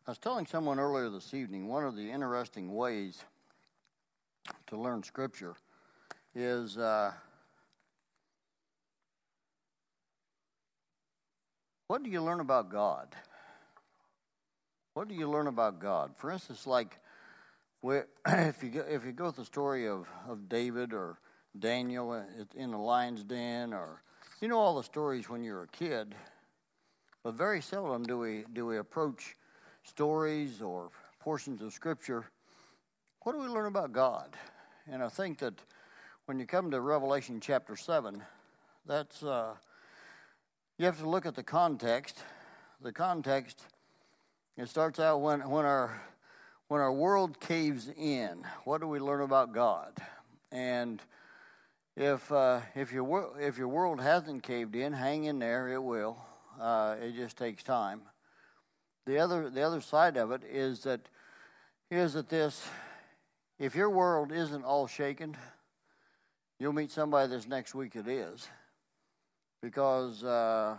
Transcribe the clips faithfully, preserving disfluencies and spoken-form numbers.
I was telling someone earlier this evening, one of the interesting ways to learn Scripture is uh, what do you learn about God? What do you learn about God? For instance, like if you go, if you go with the story of, of David or Daniel in the lion's den, or you know all the stories when you're a kid, but very seldom do we do we approach stories or portions of Scripture. What do we learn about God? And I think that when you come to Revelation chapter seven, that's uh, you have to look at the context. The context, it starts out when when our when our world caves in. What do we learn about God? And if uh, if your if your world hasn't caved in, hang in there. It will. Uh, it just takes time. The other the other side of it is that is that this. If your world isn't all shaken, you'll meet somebody this next week that is, because uh,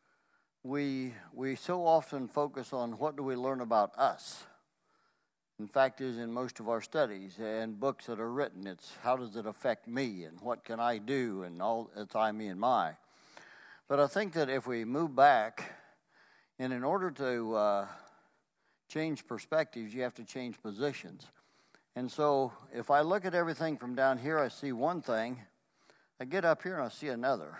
we we so often focus on what do we learn about us. In fact, is in most of our studies and books that are written, it's how does it affect me and what can I do and all it's I, me, and my. But I think that if we move back, and in order to uh, change perspectives, you have to change positions. And so if I look at everything from down here, I see one thing. I get up here and I see another.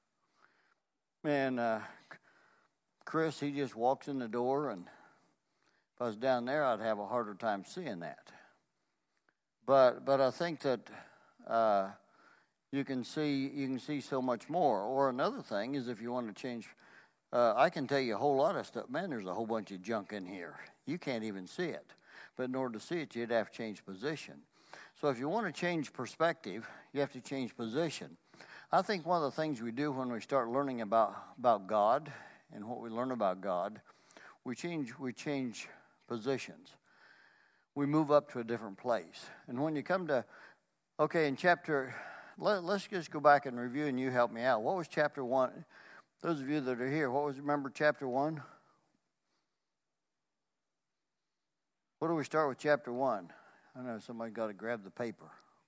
And uh, Chris, he just walks in the door, and if I was down there, I'd have a harder time seeing that. But but I think that uh, you can see you can see so much more. Or another thing is if you want to change, uh, I can tell you a whole lot of stuff. Man, there's a whole bunch of junk in here. You can't even see it. But in order to see it, you'd have to change position. So if you want to change perspective, you have to change position. I think one of the things we do when we start learning about, about God and what we learn about God, we change we change positions. We move up to a different place. And when you come to, okay, in chapter, let, let's just go back and review, and you help me out. What was chapter one? Those of you that are here, what was, remember chapter one? What do we start with chapter one? I know somebody got to grab the paper.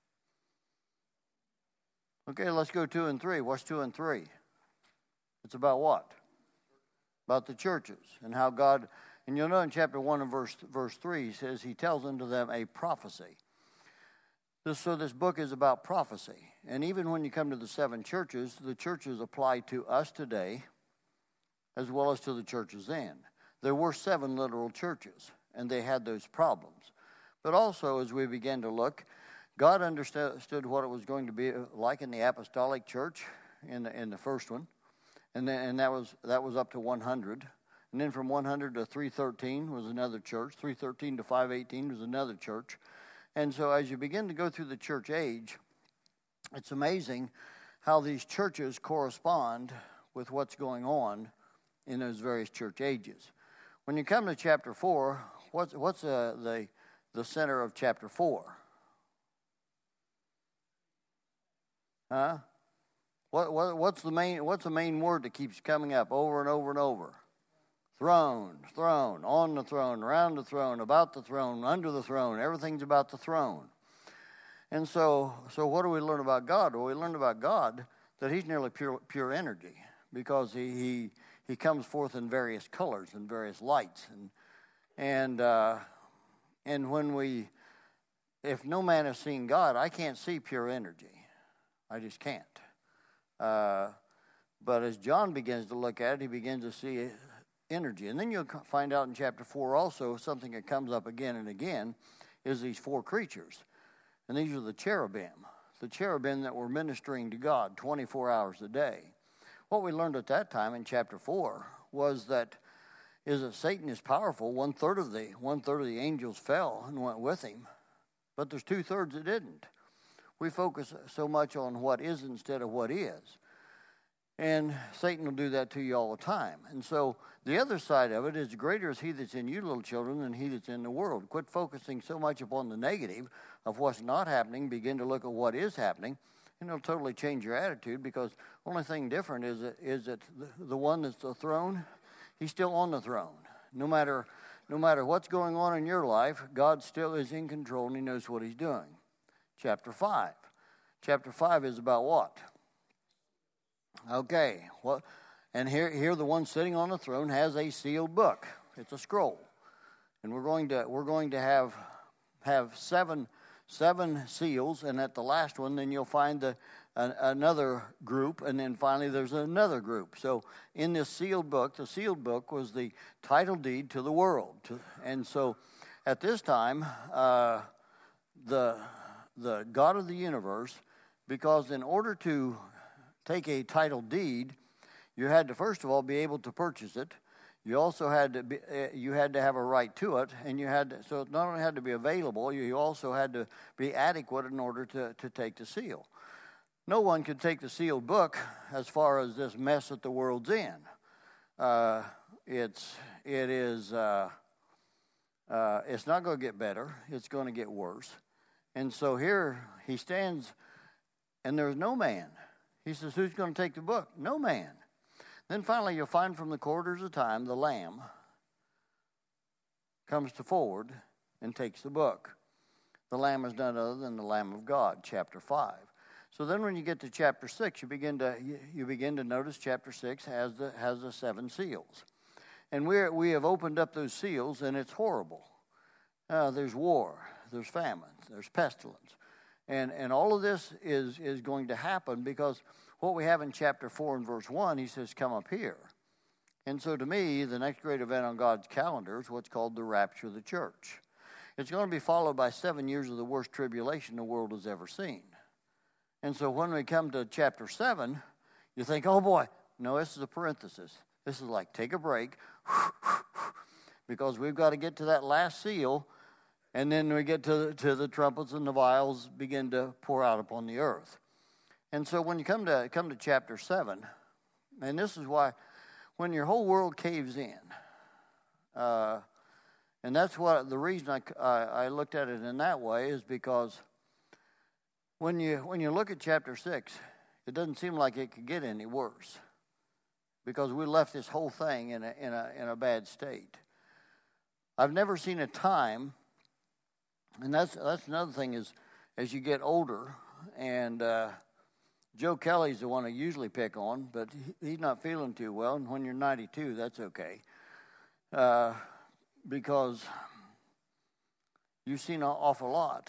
Okay, let's go two and three. What's two and three? It's about what? About the churches and how God, and you'll know in chapter one and verse verse three, he says he tells unto them a prophecy. This, so this book is about prophecy. And even when you come to the seven churches, the churches apply to us today as well as to the churches then. There were seven literal churches, and they had those problems. But also, as we began to look, God understood what it was going to be like in the apostolic church, in the, in the first one, and then, and that was that was up to one hundred. And then from one hundred to three thirteen was another church. three thirteen to five eighteen was another church. And so as you begin to go through the church age, it's amazing how these churches correspond with what's going on in those various church ages. When you come to chapter four, what's what's uh, the the center of chapter four? Huh? What what what's the main what's the main word that keeps coming up over and over and over? Throne, throne, on the throne, around the throne, about the throne, under the throne. Everything's about the throne. And so so what do we learn about God? Well, we learn about God that He's nearly pure pure energy, because He He He comes forth in various colors and various lights, and and uh, and when we, if no man has seen God, I can't see pure energy. I just can't. Uh, but as John begins to look at it, he begins to see energy, and then you'll find out in chapter four also something that comes up again and again is these four creatures, and these are the cherubim, the cherubim that were ministering to God twenty-four hours a day. What we learned at that time in chapter four was that is that Satan is powerful. One third of the one third of the angels fell and went with him, but there's two thirds that didn't. We focus so much on what is instead of what is, and Satan will do that to you all the time. And so the other side of it is, greater is he that's in you, little children, than he that's in the world. Quit focusing so much upon the negative of what's not happening. Begin to look at what is happening. And it'll totally change your attitude, because the only thing different is that, is that the, the one that's the throne, he's still on the throne. No matter no matter what's going on in your life, God still is in control and he knows what he's doing. Chapter five. Chapter five is about what? Okay, well, and here, here the one sitting on the throne has a sealed book. It's a scroll. And we're going to we're going to have have seven seven seals, and at the last one, then you'll find the an, another group, and then finally there's another group. So in this sealed book, the sealed book was the title deed to the world. To, and so at this time, uh, the the God of the universe, because in order to take a title deed, you had to first of all be able to purchase it. You also had to be, uh, you had to have a right to it, and you had to, so it not only had to be available, you also had to be adequate in order to, to take the seal. No one could take the sealed book as far as this mess that the world's in. Uh, it's it is uh, uh, it's not going to get better. It's going to get worse. And so here he stands, and there's no man. He says, "Who's going to take the book?" No man. Then finally you'll find from the corridors of time the Lamb comes to forward and takes the book. The Lamb is none other than the Lamb of God, chapter five. So then when you get to chapter six, you begin to you, you begin to notice chapter six has the has the seven seals. And we we have opened up those seals, and it's horrible. Uh, there's war, there's famine, there's pestilence. And and all of this is is going to happen because what we have in chapter four and verse one, he says, come up here. And so to me, the next great event on God's calendar is what's called the rapture of the church. It's going to be followed by seven years of the worst tribulation the world has ever seen. And so when we come to chapter seven, you think, oh boy, no, this is a parenthesis. This is like take a break because we've got to get to that last seal, and then we get to, to the trumpets and the vials begin to pour out upon the earth. And so when you come to come to chapter seven, and this is why when your whole world caves in, uh, and that's what the reason I, I, I looked at it in that way is because when you when you look at chapter six, it doesn't seem like it could get any worse because we left this whole thing in a in a in a bad state. I've never seen a time, and that's that's another thing is as you get older and. Uh, Joe Kelly's the one I usually pick on, but he's not feeling too well. And when you're ninety-two, that's okay. Uh, because you've seen an awful lot.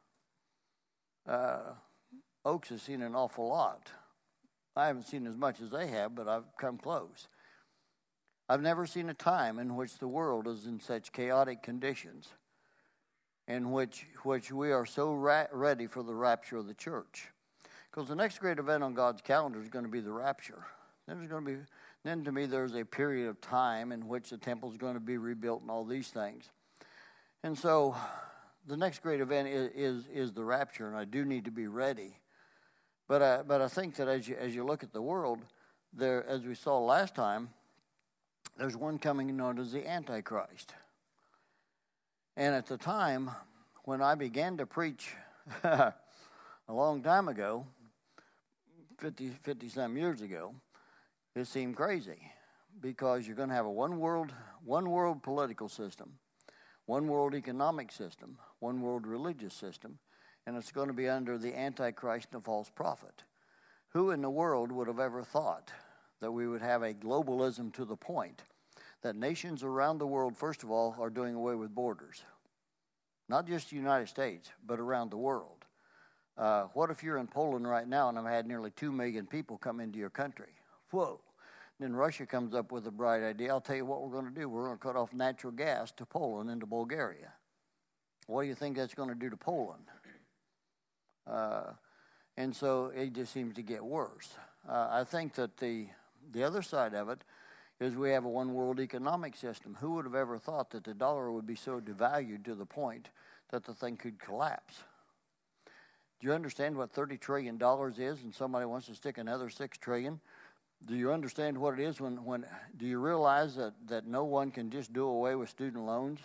Uh, Oaks has seen an awful lot. I haven't seen as much as they have, but I've come close. I've never seen a time in which the world is in such chaotic conditions, in which, which we are so ra- ready for the rapture of the church. Because the next great event on God's calendar is going to be the rapture. Then there's going to be, then to me, there's a period of time in which the temple is going to be rebuilt and all these things. And so, the next great event is is, is the rapture, and I do need to be ready. But I but I think that as you as you look at the world, there as we saw last time, there's one coming known as the Antichrist. And at the time when I began to preach a long time ago. fifty, fifty-some years ago, it seemed crazy because you're going to have a one world, one world political system, one world economic system, one world religious system, and it's going to be under the Antichrist and the false prophet. Who in the world would have ever thought that we would have a globalism to the point that nations around the world, first of all, are doing away with borders? Not just the United States, but around the world. Uh, what if you're in Poland right now and I've had nearly two million people come into your country? Whoa. Then Russia comes up with a bright idea. I'll tell you what we're going to do. We're going to cut off natural gas to Poland and to Bulgaria. What do you think that's going to do to Poland? Uh, and so it just seems to get worse. Uh, I think that the the other side of it is we have a one world economic system. Who would have ever thought that the dollar would be so devalued to the point that the thing could collapse? Do you understand what thirty trillion dollars is and somebody wants to stick another six trillion dollars? Do you understand what it is when, when do you realize that, that no one can just do away with student loans?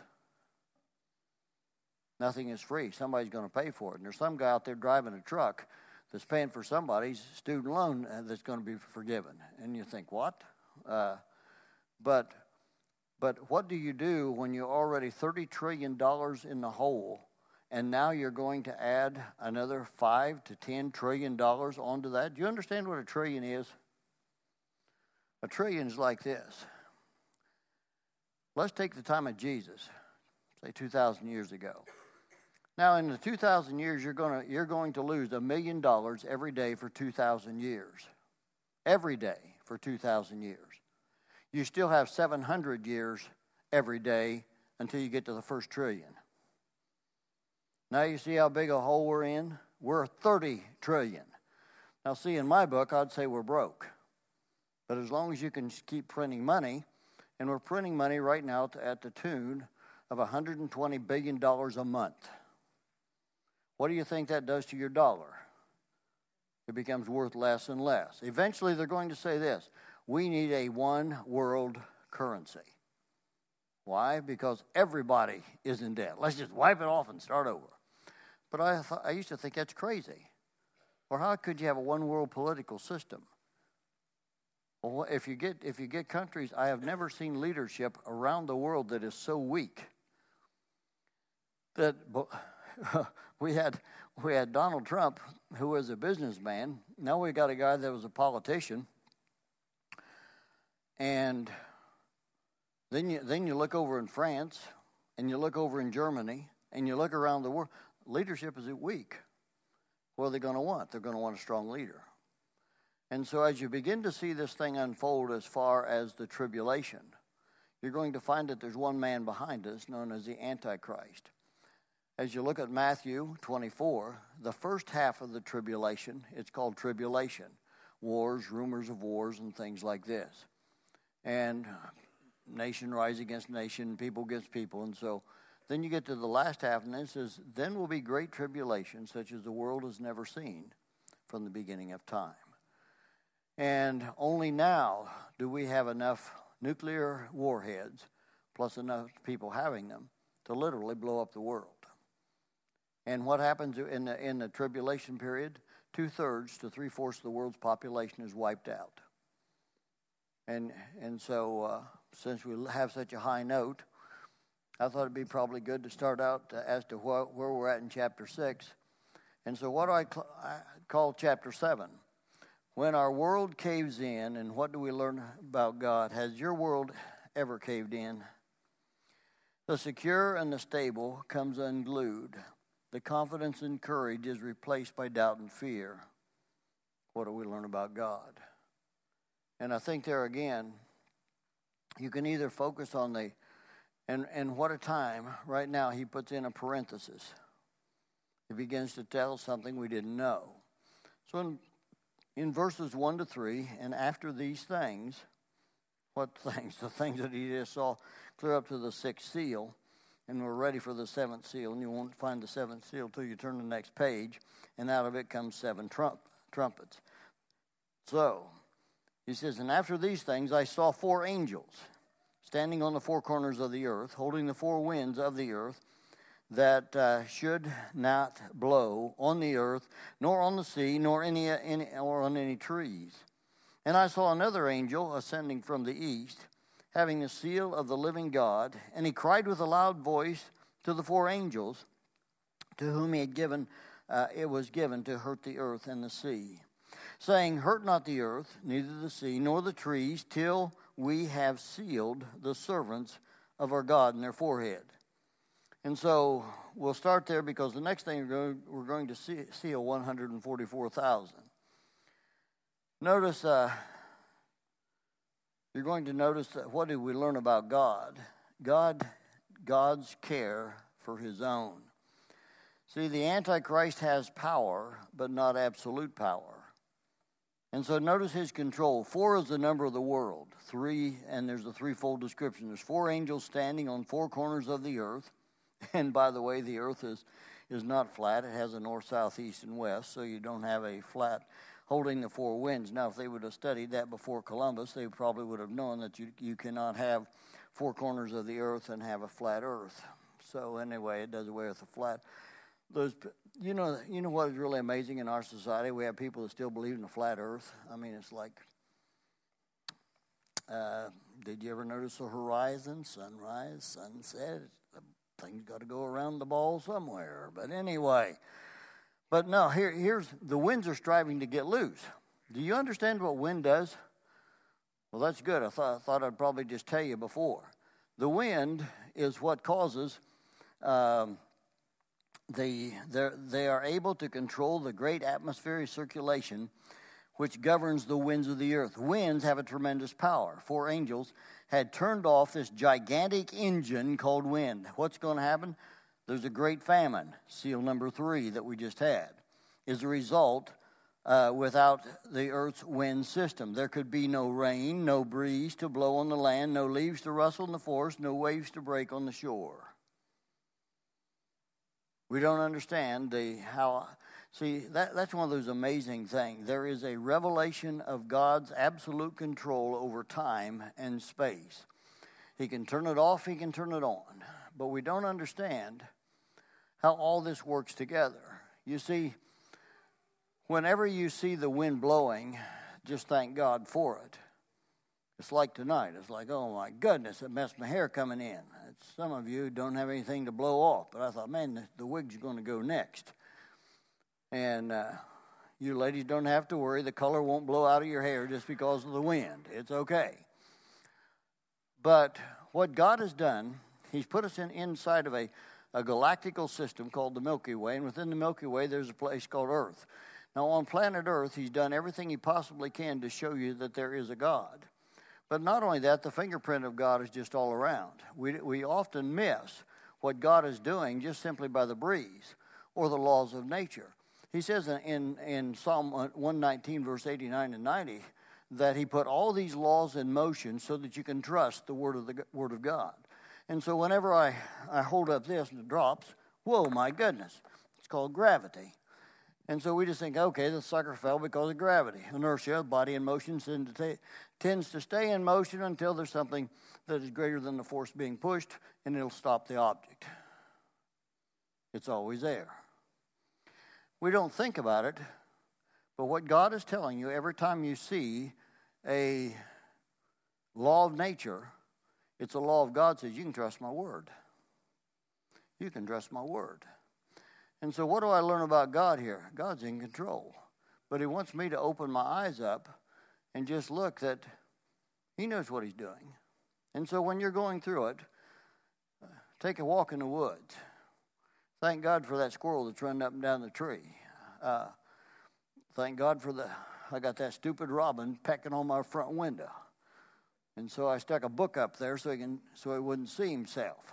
Nothing is free. Somebody's going to pay for it. And there's some guy out there driving a truck that's paying for somebody's student loan that's going to be forgiven. And you think, what? Uh, but But what do you do when you're already thirty trillion dollars in the hole, and now you're going to add another five to ten trillion dollars onto that? Do you understand what a trillion is? A trillion is like this. Let's take the time of Jesus, say two thousand years ago. Now, in the two thousand years, you're going to you're going to lose a million dollars every day for two thousand years. Every day for two thousand years. You still have seven hundred years every day until you get to the first trillion. Now you see how big a hole we're in? We're thirty trillion. Now see, in my book, I'd say we're broke. But as long as you can keep printing money, and we're printing money right now at the tune of one hundred twenty billion dollars a month. What do you think that does to your dollar? It becomes worth less and less. Eventually, they're going to say this: we need a one world currency. Why? Because everybody is in debt. Let's just wipe it off and start over. But I, th- I used to think that's crazy. Or how could you have a one world political system? Well, if you get if you get countries, I have never seen leadership around the world that is so weak. That we had we had Donald Trump, who was a businessman. Now we got a guy that was a politician. And then you then you look over in France, and you look over in Germany, and you look around the world. Leadership is weak. What are they going to want? They're going to want a strong leader. And so as you begin to see this thing unfold as far as the tribulation, you're going to find that there's one man behind us known as the Antichrist. As you look at Matthew twenty-four, the first half of the tribulation, it's called tribulation. Wars, rumors of wars, and things like this. And nation rise against nation, people against people. And so then you get to the last half, and it says, then will be great tribulation, such as the world has never seen from the beginning of time. And only now do we have enough nuclear warheads, plus enough people having them, to literally blow up the world. And what happens in the, in the tribulation period? Two-thirds to three-fourths of the world's population is wiped out. And and so uh, since we have such a high note, I thought it'd be probably good to start out to, as to wh- where we're at in chapter six. And so what do I, cl- I call chapter seven? When our world caves in, and what do we learn about God? Has your world ever caved in? The secure and the stable comes unglued. The confidence and courage is replaced by doubt and fear. What do we learn about God? And I think there again, you can either focus on the, and, and what a time, right now he puts in a parenthesis. He begins to tell something we didn't know. So in, in verses one to three, and after these things, what things? The things that he just saw clear up to the sixth seal, and we're ready for the seventh seal, and you won't find the seventh seal till you turn to the next page, and out of it comes seven trump, trumpets. So, he says, and after these things I saw four angels standing on the four corners of the earth, holding the four winds of the earth, that uh, should not blow on the earth, nor on the sea, nor any, any or on any trees. And I saw another angel ascending from the east, having the seal of the living God, and he cried with a loud voice to the four angels, to whom he had given, uh, it was given to hurt the earth and the sea, saying, hurt not the earth, neither the sea, nor the trees, till we have sealed the servants of our God in their forehead. And so we'll start there, because the next thing we're going, we're going to see, seal one hundred forty-four thousand. Notice, uh, you're going to notice that what do we learn about God? God, God's care for his own. See, the Antichrist has power, but not absolute power. And so notice his control. Four is the number of the world. Three, and there's a threefold description. There's four angels standing on four corners of the earth. And by the way, the earth is, is not flat. It has a north, south, east, and west, so you don't have a flat holding the four winds. Now, if they would have studied that before Columbus, they probably would have known that you, you cannot have four corners of the earth and have a flat earth. So anyway, it does away with the flat. Those, you know, you know what is really amazing in our society? We have people that still believe in the flat earth. I mean, it's like, uh, Did you ever notice the horizon, sunrise, sunset? Things got to go around the ball somewhere. But anyway, but no, here, here's, the winds are striving to get loose. Do you understand what wind does? Well, that's good. I thought, I thought I'd probably just tell you before. The wind is what causes, um, the, they are able to control the great atmospheric circulation which governs the winds of the earth. Winds have a tremendous power. Four angels had turned off this gigantic engine called wind. What's going to happen? There's a great famine, seal number three that we just had, is a result uh, without the earth's wind system. There could be no rain, no breeze to blow on the land, no leaves to rustle in the forest, no waves to break on the shore. We don't understand the how... See, that, that's one of those amazing things. There is a revelation of God's absolute control over time and space. He can turn it off, he can turn it on. But we don't understand how all this works together. You see, whenever you see the wind blowing, just thank God for it. It's like tonight. It's like, oh my goodness, it messed my hair coming in. It's, some of you don't have anything to blow off. But I thought, man, the, the wig's going to go next. And uh, you ladies don't have to worry. The color won't blow out of your hair just because of the wind. It's okay. But what God has done, he's put us in inside of a, a galactical system called the Milky Way. And within the Milky Way, there's a place called Earth. Now, on planet Earth, he's done everything he possibly can to show you that there is a God. But not only that, the fingerprint of God is just all around. We, we often miss what God is doing just simply by the breeze or the laws of nature. He says in, in Psalm one nineteen, verse eighty-nine and ninety, that he put all these laws in motion so that you can trust the word of the word of God. And so whenever I, I hold up this and it drops, whoa, my goodness, it's called gravity. And so we just think, okay, the sucker fell because of gravity. Inertia, body in motion, tends to stay in motion until there's something that is greater than the force being pushed, and it'll stop the object. It's always there. We don't think about it, but what God is telling you every time you see a law of nature, it's a law of God says, you can trust my word. You can trust my word. And so what do I learn about God here? God's in control. But he wants me to open my eyes up and just look that he knows what he's doing. And so when you're going through it, take a walk in the woods. Thank God for that squirrel that's running up and down the tree. Uh, thank God for the, I got that stupid robin pecking on my front window. And so I stuck a book up there so he can, so he wouldn't see himself.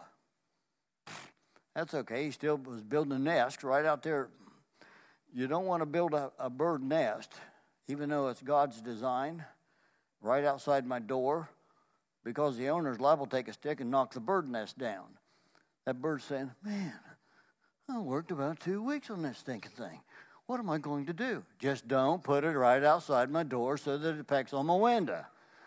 That's okay. He still was building a nest right out there. You don't want to build a, a bird nest, even though it's God's design, right outside my door, because the owner's liable to take a stick and knock the bird nest down. That bird's saying, man, I worked about two weeks on this stinking thing. What am I going to do? Just don't put it right outside my door so that it pecks on my window.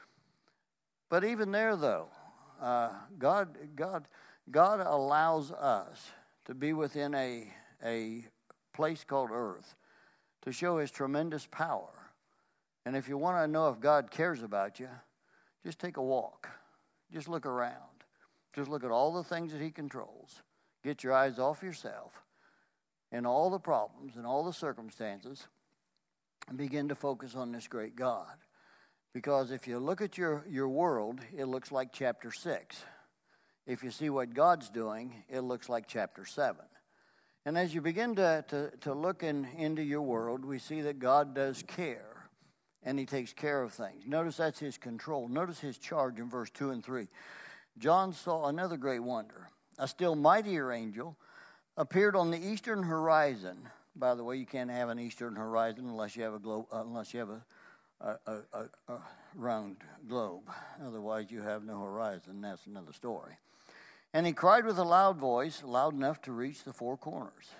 But even there, though, uh, God, God, God allows us to be within a, a place called Earth to show his tremendous power. And if you want to know if God cares about you, just take a walk. Just look around. Just look at all the things that he controls. Get your eyes off yourself and all the problems and all the circumstances and begin to focus on this great God. Because if you look at your, your world, it looks like chapter six. If you see what God's doing, it looks like chapter seven. And as you begin to, to, to look in, into your world, we see that God does care, and he takes care of things. Notice that's his control. Notice his charge in verse two and three. John saw another great wonder. A still mightier angel appeared on the eastern horizon. By the way, you can't have an eastern horizon unless you have a globe, uh, unless you have a A, a, a, a round globe. Otherwise, you have no horizon. That's another story. And he cried with a loud voice, loud enough to reach the four corners.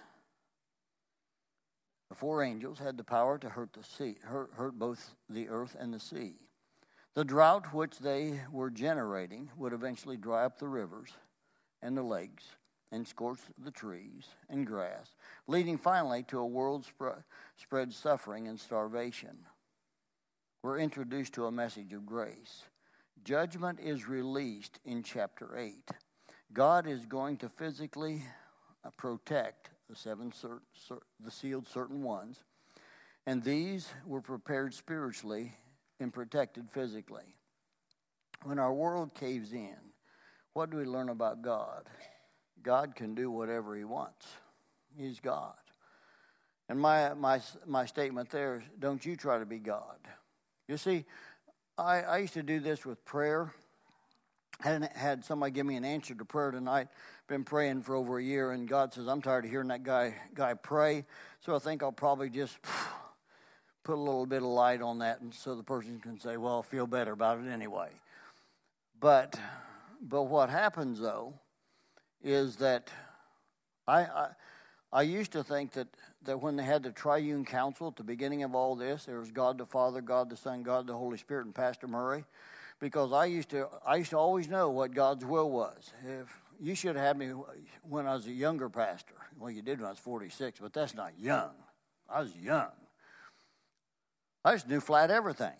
The four angels had the power to hurt the sea, hurt, hurt both the earth and the sea. The drought which they were generating would eventually dry up the rivers and the lakes and scorch the trees and grass, leading finally to a world spread, spread suffering and starvation. We're introduced to a message of grace. judgment is released in chapter eight. God is going to physically protect the seven, cer- cer- the sealed certain ones, and these were prepared spiritually and protected physically. When our world caves in, what do we learn about God? God can do whatever he wants. He's God. And my my my statement there is, don't you try to be God. You see, I, I used to do this with prayer. I hadn't had somebody give me an answer to prayer tonight. Been praying for over a year, and God says, I'm tired of hearing that guy guy pray, so I think I'll probably just put a little bit of light on that, and so the person can say, well, I'll feel better about it anyway. But but what happens, though, is that I, I I used to think that, that when they had the triune council at the beginning of all this, there was God the Father, God the Son, God the Holy Spirit, and Pastor Murray, because I used to I used to always know what God's will was. If you should have had me when I was a younger pastor. Well, you did when I was forty-six, but that's not young. I was young. I just knew flat everything.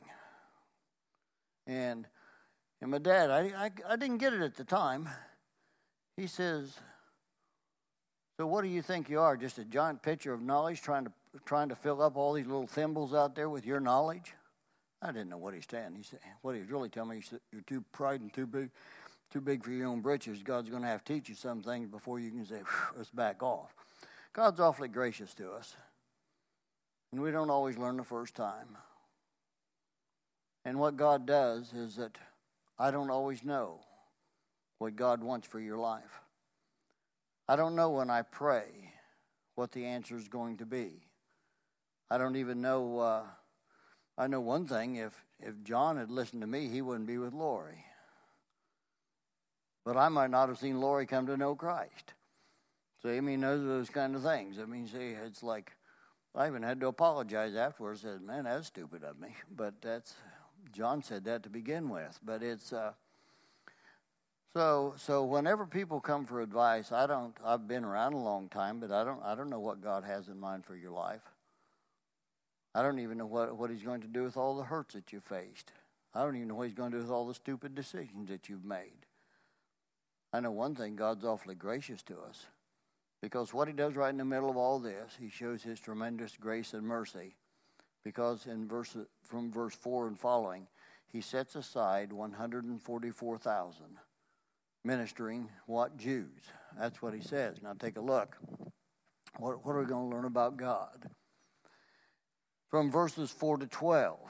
And and my dad, I, I, I didn't get it at the time. He says, so what do you think you are, just a giant pitcher of knowledge trying to trying to fill up all these little thimbles out there with your knowledge? I didn't know what he's saying. He said, what he was really telling me, he said, you're too pride and too big, too big for your own britches. God's going to have to teach you some things before you can say, let's back off. God's awfully gracious to us. And we don't always learn the first time. And what God does is that I don't always know what God wants for your life. I don't know when I pray what the answer is going to be. I don't even know, uh, I know one thing, if, if John had listened to me, he wouldn't be with Lori. But I might not have seen Lori come to know Christ. So, I mean, those are those kind of things. I mean, see, it's like, I even had to apologize afterwards. I said, man, that's stupid of me. But that's, John said that to begin with. But it's, uh, so so whenever people come for advice, I don't, I've been around a long time, but I don't I don't know what God has in mind for your life. I don't even know what, what he's going to do with all the hurts that you faced. I don't even know what he's going to do with all the stupid decisions that you've made. I know one thing, God's awfully gracious to us. Because what he does right in the middle of all this, he shows his tremendous grace and mercy. Because in verse from verse four and following, he sets aside one hundred forty-four thousand, ministering what? Jews. That's what he says. Now take a look. What, what are we going to learn about God? From verses four to twelve.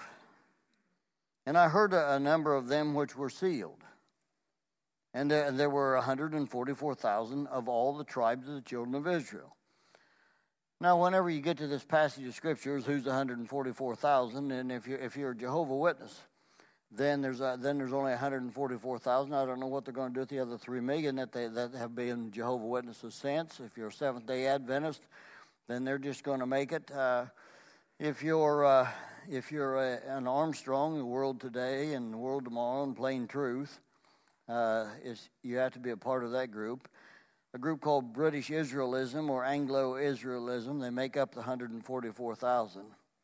And I heard a, a number of them which were sealed. And there, there were one hundred forty-four thousand of all the tribes of the children of Israel. Now, whenever you get to this passage of scriptures, who's one hundred forty-four thousand, and if you're if you're a Jehovah Witness, then there's a, then there's only one hundred forty-four thousand. I don't know what they're going to do with the other three million that they that have been Jehovah Witnesses since. If you're a Seventh Day Adventist, then they're just going to make it. Uh, if you're uh, if you're a, an Armstrong, the World Today and the World Tomorrow and Plain Truth, uh, is you have to be a part of that group. A group called British Israelism or Anglo-Israelism, they make up the one hundred forty-four thousand.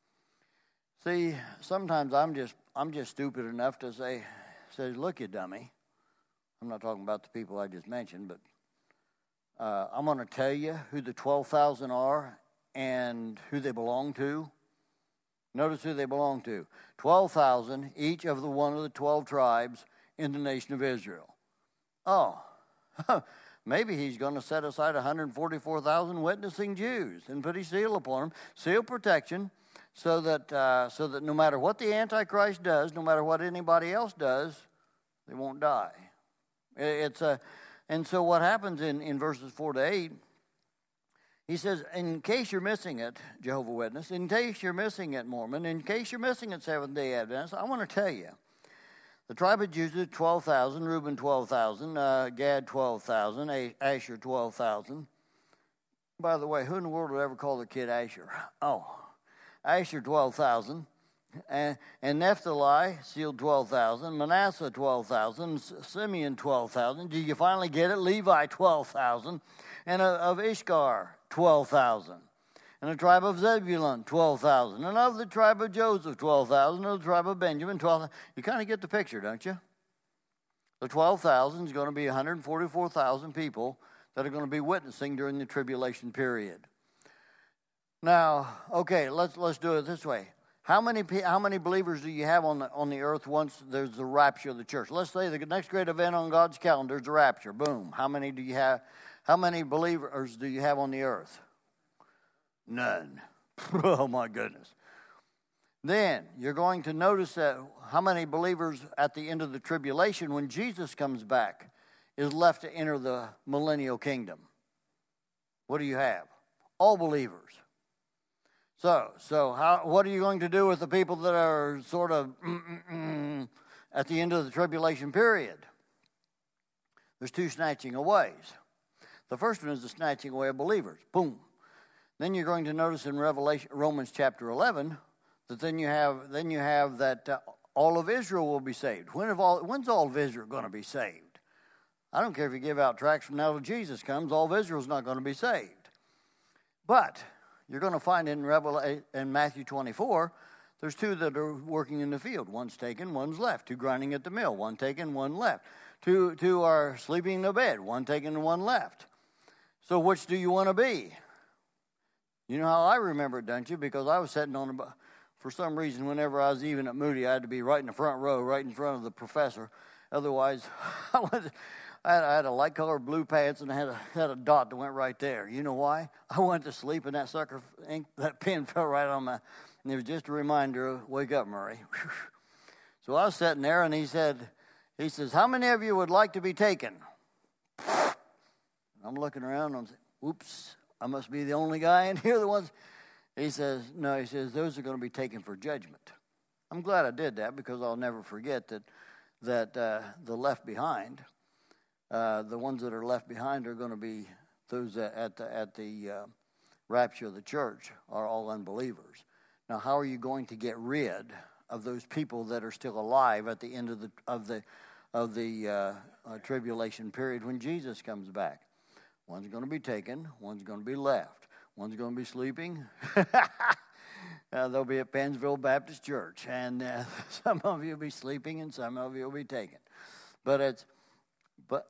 See, sometimes I'm just I'm just stupid enough to say, say, look, you dummy. I'm not talking about the people I just mentioned, but uh, I'm going to tell you who the twelve thousand are and who they belong to. Notice who they belong to. twelve thousand, each of the one of the twelve tribes in the nation of Israel. Oh, maybe he's going to set aside one hundred forty-four thousand witnessing Jews and put his seal upon them, seal protection, so that uh, so that no matter what the Antichrist does, no matter what anybody else does, they won't die. It's a, and so what happens in, in verses four to eight, he says, in case you're missing it, Jehovah Witness, in case you're missing it, Mormon, in case you're missing it, Seventh-day Adventist, I want to tell you, the tribe of Judah, twelve thousand, Reuben, twelve thousand, uh, Gad, twelve thousand, Asher, twelve thousand. By the way, who in the world would ever call their kid Asher? Oh, Asher, twelve thousand. And, and Naphtali, sealed twelve thousand. Manasseh, twelve thousand. Simeon, twelve thousand. Did you finally get it? Levi, twelve thousand. And of Ishkar, twelve thousand. And the tribe of Zebulun, twelve thousand. And of the tribe of Joseph, twelve thousand. And of the tribe of Benjamin, twelve thousand. You kind of get the picture, don't you? The twelve thousand is going to be one hundred forty-four thousand people that are going to be witnessing during the tribulation period. Now, okay, let's let's do it this way. How many how many believers do you have on the on the earth once there's the rapture of the church? Let's say the next great event on God's calendar is the rapture. Boom. How many do you have? How many believers do you have on the earth? None. Oh my goodness. Then you're going to notice that how many believers at the end of the tribulation, when Jesus comes back, is left to enter the millennial kingdom. What do you have? All believers. So, so how? What are you going to do with the people that are sort of mm-mm-mm at the end of the tribulation period? There's two snatching aways. The first one is the snatching away of believers. Boom. Then you're going to notice in Revelation, Romans chapter eleven, that then you have then you have that uh, all of Israel will be saved. When have all? When's all of Israel going to be saved? I don't care if you give out tracts from now till Jesus comes. All of Israel's not going to be saved. But you're going to find in Revelation, in Matthew twenty-four, there's two that are working in the field. One's taken, one's left. Two grinding at the mill. One taken, one left. Two two are sleeping in the bed. One taken, and one left. So which do you want to be? You know how I remember it, don't you? Because I was sitting on a, for some reason, whenever I was even at Moody, I had to be right in the front row, right in front of the professor. Otherwise, I, was, I, had, I had a light-colored blue pants, and I had a, had a dot that went right there. You know why? I went to sleep, and that sucker, ink, that pen fell right on my, and it was just a reminder of, wake up, Murray. So I was sitting there, and he said, he says, how many of you would like to be taken? I'm looking around, and I'm saying, oops. I must be the only guy in here that wants. He says, no, he says, those are going to be taken for judgment. I'm glad I did that because I'll never forget that that uh, the left behind, uh, the ones that are left behind are going to be those at the, at the uh, rapture of the church are all unbelievers. Now, how are you going to get rid of those people that are still alive at the end of the of the of the uh, uh, tribulation period when Jesus comes back? One's going to be taken. One's going to be left. One's going to be sleeping. uh, they'll be at Pennsville Baptist Church. And uh, some of you will be sleeping and some of you will be taken. But it's, but,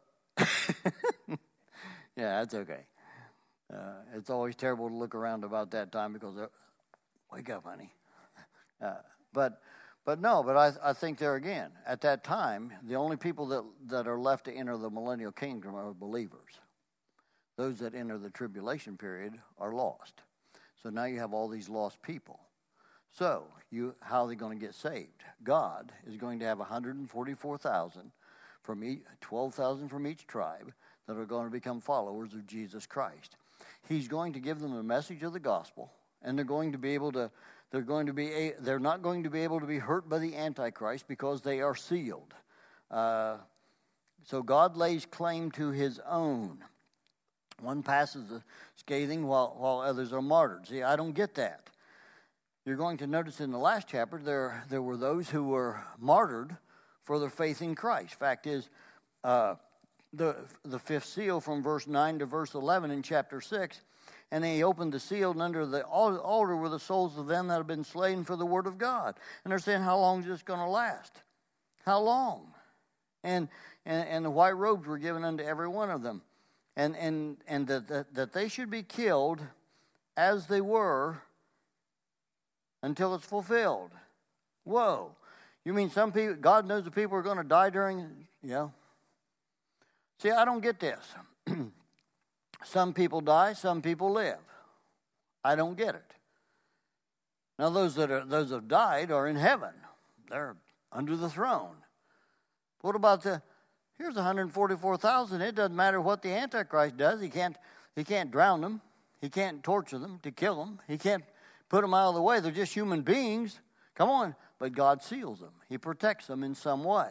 yeah, that's okay. Uh, it's always terrible to look around about that time because, wake up, honey. Uh, but, but no, but I, I think there again, at that time, the only people that, that are left to enter the millennial kingdom are believers. Those that enter the tribulation period are lost. So now you have all these lost people. So you, how are they going to get saved? God is going to have one hundred forty-four thousand from each, twelve thousand from each tribe that are going to become followers of Jesus Christ. He's going to give them the message of the gospel, and they're going to be able to. They're going to be. A, they're not going to be able to be hurt by the Antichrist because they are sealed. Uh, so God lays claim to His own. One passes the scathing while, while others are martyred. See, I don't get that. You're going to notice in the last chapter there, there were those who were martyred for their faith in Christ. Fact is, uh, the, the fifth seal from verse nine to verse eleven in chapter six, and he opened the seal, and under the altar were the souls of them that have been slain for the word of God. And they're saying, how long is this going to last? How long? And, and, and the white robes were given unto every one of them. And and and that, that that they should be killed as they were until it's fulfilled. Whoa. You mean some people, God knows the people are going to die during, yeah. See, I don't get this. Some people die, some people live. I don't get it. Now those that are those that have died are in heaven. They're under the throne. What about the Here's one hundred forty-four thousand. It doesn't matter what the Antichrist does. He can't, he can't drown them. He can't torture them to kill them. He can't put them out of the way. They're just human beings. Come on. But God seals them. He protects them in some way.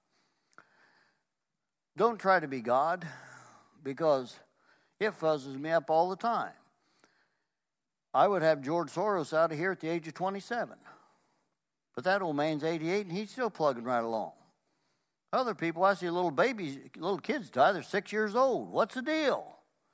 Don't try to be God because it fuzzes me up all the time. I would have George Soros out of here at the age of twenty-seven. But that old man's eighty-eight and he's still plugging right along. Other people, I see little babies, little kids die, they're six years old. What's the deal?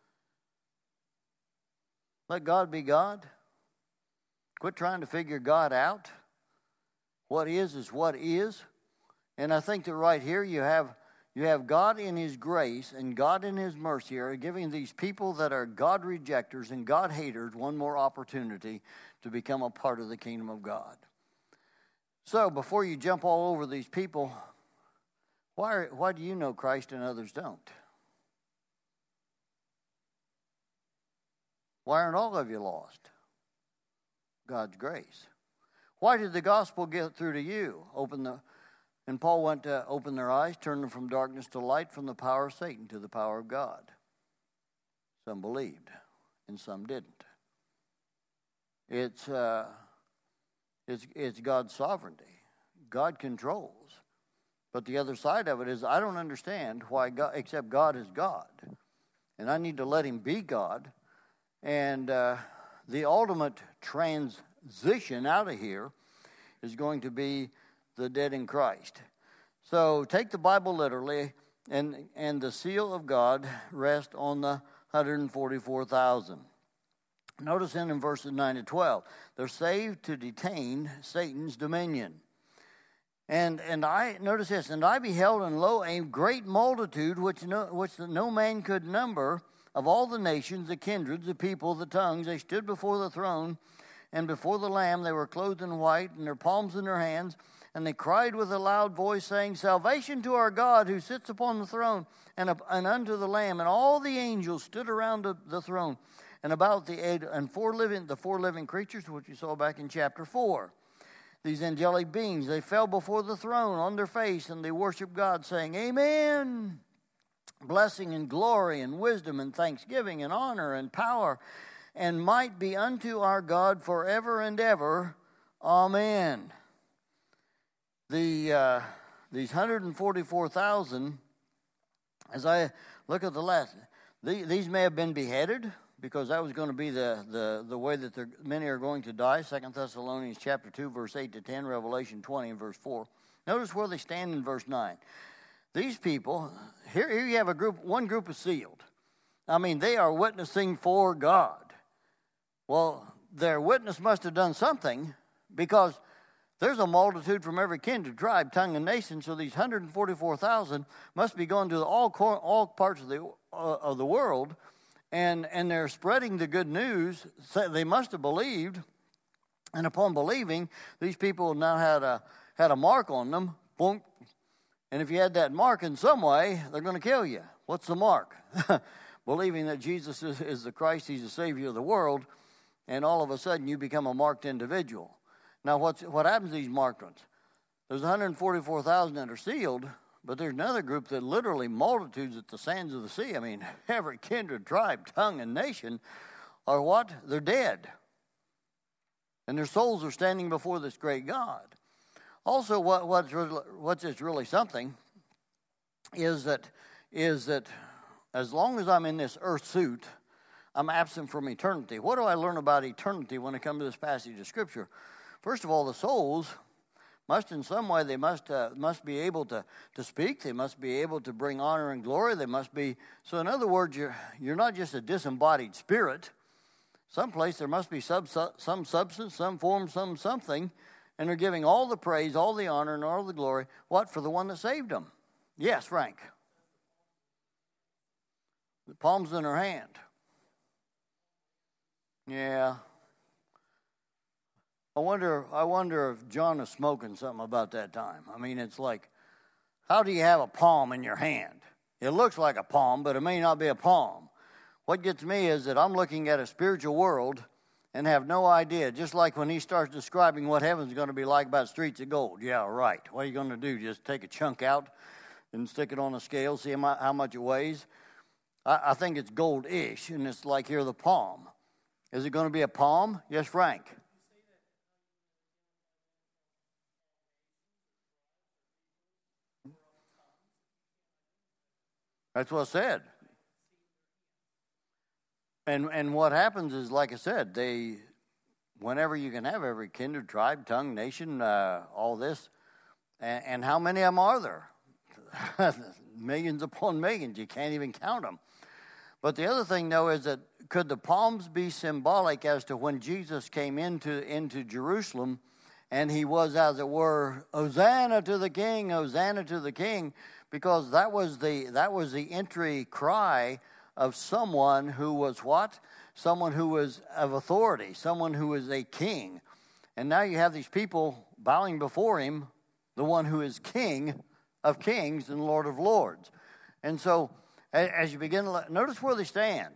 Let God be God. Quit trying to figure God out. What is is what is. And I think that right here you have you have God in his grace and God in his mercy are giving these people that are God rejectors and God haters one more opportunity to become a part of the kingdom of God. So before you jump all over these people, why, why do you know Christ and others don't? Why aren't all of you lost? God's grace. Why did the gospel get through to you? Open the And Paul went to open their eyes, turn them from darkness to light, from the power of Satan to the power of God. Some believed, and some didn't. It's uh, it's it's God's sovereignty. God controls. But the other side of it is, I don't understand why God, except God is God, and I need to let him be God. And uh, the ultimate transition out of here is going to be the dead in Christ. So take the Bible literally, and and the seal of God rests on the one hundred forty-four thousand. Notice in, in verses nine to twelve, they're saved to detain Satan's dominion. And and I notice this, and I beheld, and lo, a great multitude which no, which no man could number, of all the nations, the kindreds, the people, the tongues. They stood before the throne, and before the Lamb. They were clothed in white, and their palms in their hands. And they cried with a loud voice, saying, Salvation to our God who sits upon the throne, and, and unto the Lamb. And all the angels stood around the, the throne, and about the eight, and four living, the four living creatures, which you saw back in chapter four. These angelic beings, they fell before the throne on their face, and they worshiped God, saying, Amen. Blessing and glory and wisdom and thanksgiving and honor and power and might be unto our God forever and ever. Amen. The uh, these one hundred forty-four thousand, as I look at the last, the, these may have been beheaded, because that was going to be the, the, the way that many are going to die. Second Thessalonians chapter two, verse eight to ten, Revelation twenty and verse four. Notice where they stand in verse nine. These people, here, here you have a group, one group is sealed. I mean, they are witnessing for God. Well, their witness must have done something, because there's a multitude from every kindred, tribe, tongue, and nation. So these one hundred forty-four thousand must be going to all all parts of the uh, of the world, and and they're spreading the good news. So they must have believed, and upon believing, these people now had a had a mark on them. Boom. And if you had that mark in some way, they're going to kill you. What's the mark? Believing that Jesus is, is the Christ, he's the Savior of the world, and all of a sudden you become a marked individual. Now, what's, what happens to these marked ones? There's one hundred forty-four thousand that are sealed, but there's another group that literally multitudes at the sands of the sea. I mean, every kindred, tribe, tongue, and nation are what? They're dead. And their souls are standing before this great God. Also, what, what's, really, what's it's really something is that is that as long as I'm in this earth suit, I'm absent from eternity. What do I learn about eternity when it comes to this passage of Scripture? First of all, the souls must in some way, they must uh, must be able to, to speak. They must be able to bring honor and glory. They must be, so in other words, you're, you're not just a disembodied spirit. Someplace there must be sub, some substance, some form, some something, and they're giving all the praise, all the honor, and all the glory. What? For the one that saved them. Yes, Frank. The palms in her hand. Yeah. I wonder, I wonder if John is smoking something about that time. I mean, it's like, how do you have a palm in your hand? It looks like a palm, but it may not be a palm. What gets me is that I'm looking at a spiritual world and have no idea. Just like when he starts describing what heaven's going to be like about streets of gold. Yeah, right. What are you going to do? Just take a chunk out and stick it on a scale, see how much it weighs? I, I think it's gold-ish, and it's like here the palm. Is it going to be a palm? Yes, Frank. That's what I said. And and what happens is, like I said, they, whenever you can have every kindred, tribe, tongue, nation, uh, all this, and, and how many of them are there? Millions upon millions. You can't even count them. But the other thing, though, is that could the palms be symbolic as to when Jesus came into into Jerusalem, and he was, as it were, Hosanna to the King, Hosanna to the King, because that was the that was the entry cry of someone who was what? Someone who was of authority, someone who was a king. And now you have these people bowing before him, the one who is King of kings and Lord of lords. And so as you begin to notice where they stand.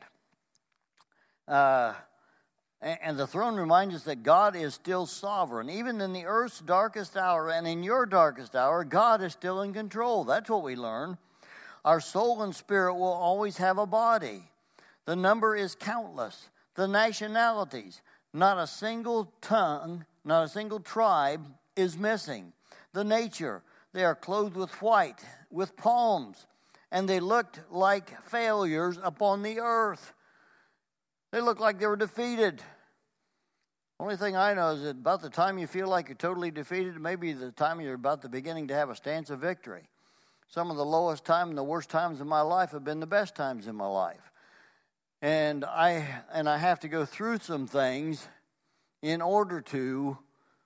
Uh, and the throne reminds us that God is still sovereign. Even in the earth's darkest hour and in your darkest hour, God is still in control. That's what we learn. Our soul and spirit will always have a body. The number is countless. The nationalities, not a single tongue, not a single tribe is missing. The nature, they are clothed with white, with palms, and they looked like failures upon the earth. They looked like they were defeated. Only thing I know is that about the time you feel like you're totally defeated, maybe the time you're about the beginning to have a stance of victory. Some of the lowest times and the worst times in my life have been the best times in my life. And I and I have to go through some things in order to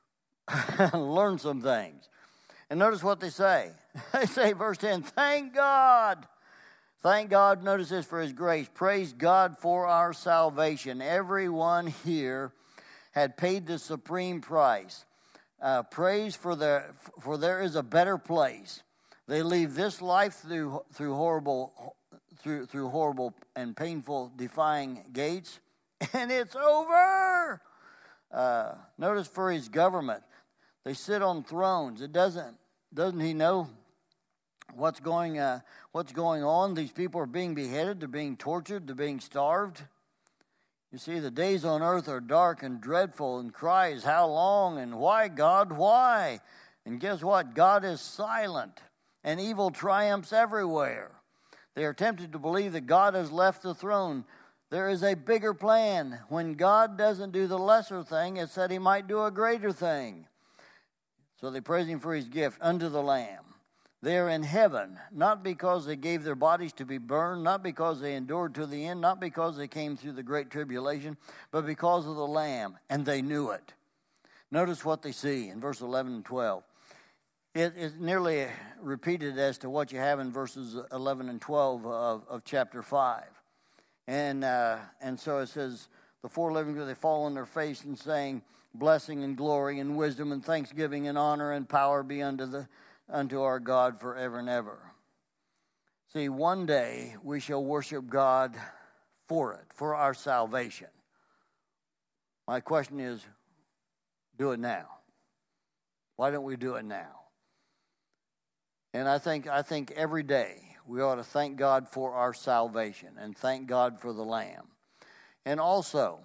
learn some things. And notice what they say. They say, verse ten, thank God. Thank God, notice this, for his grace. Praise God for our salvation. Everyone here had paid the supreme price. Uh, praise for the for there is a better place. They leave this life through through horrible through through horrible and painful defying gates, and it's over. Uh, notice for his government, they sit on thrones. It doesn't doesn't he know what's going uh, what's going on? These people are being beheaded. They're being tortured. They're being starved. You see, the days on earth are dark and dreadful, and cries, how long, and why, God, why? And guess what? God is silent, and evil triumphs everywhere. They are tempted to believe that God has left the throne. There is a bigger plan. When God doesn't do the lesser thing, it's that he might do a greater thing. So they praise him for his gift unto the Lamb. They are in heaven, not because they gave their bodies to be burned, not because they endured to the end, not because they came through the great tribulation, but because of the Lamb, and they knew it. Notice what they see in verse eleven and twelve. It is nearly repeated as to what you have in verses eleven and twelve of, of chapter five. And uh, and so it says, the four living, they fall on their face and saying, blessing and glory and wisdom and thanksgiving and honor and power be unto the unto our God forever and ever. See, one day we shall worship God for it, for our salvation. My question is, do it now. Why don't we do it now? And I think I think every day we ought to thank God for our salvation and thank God for the Lamb. And also,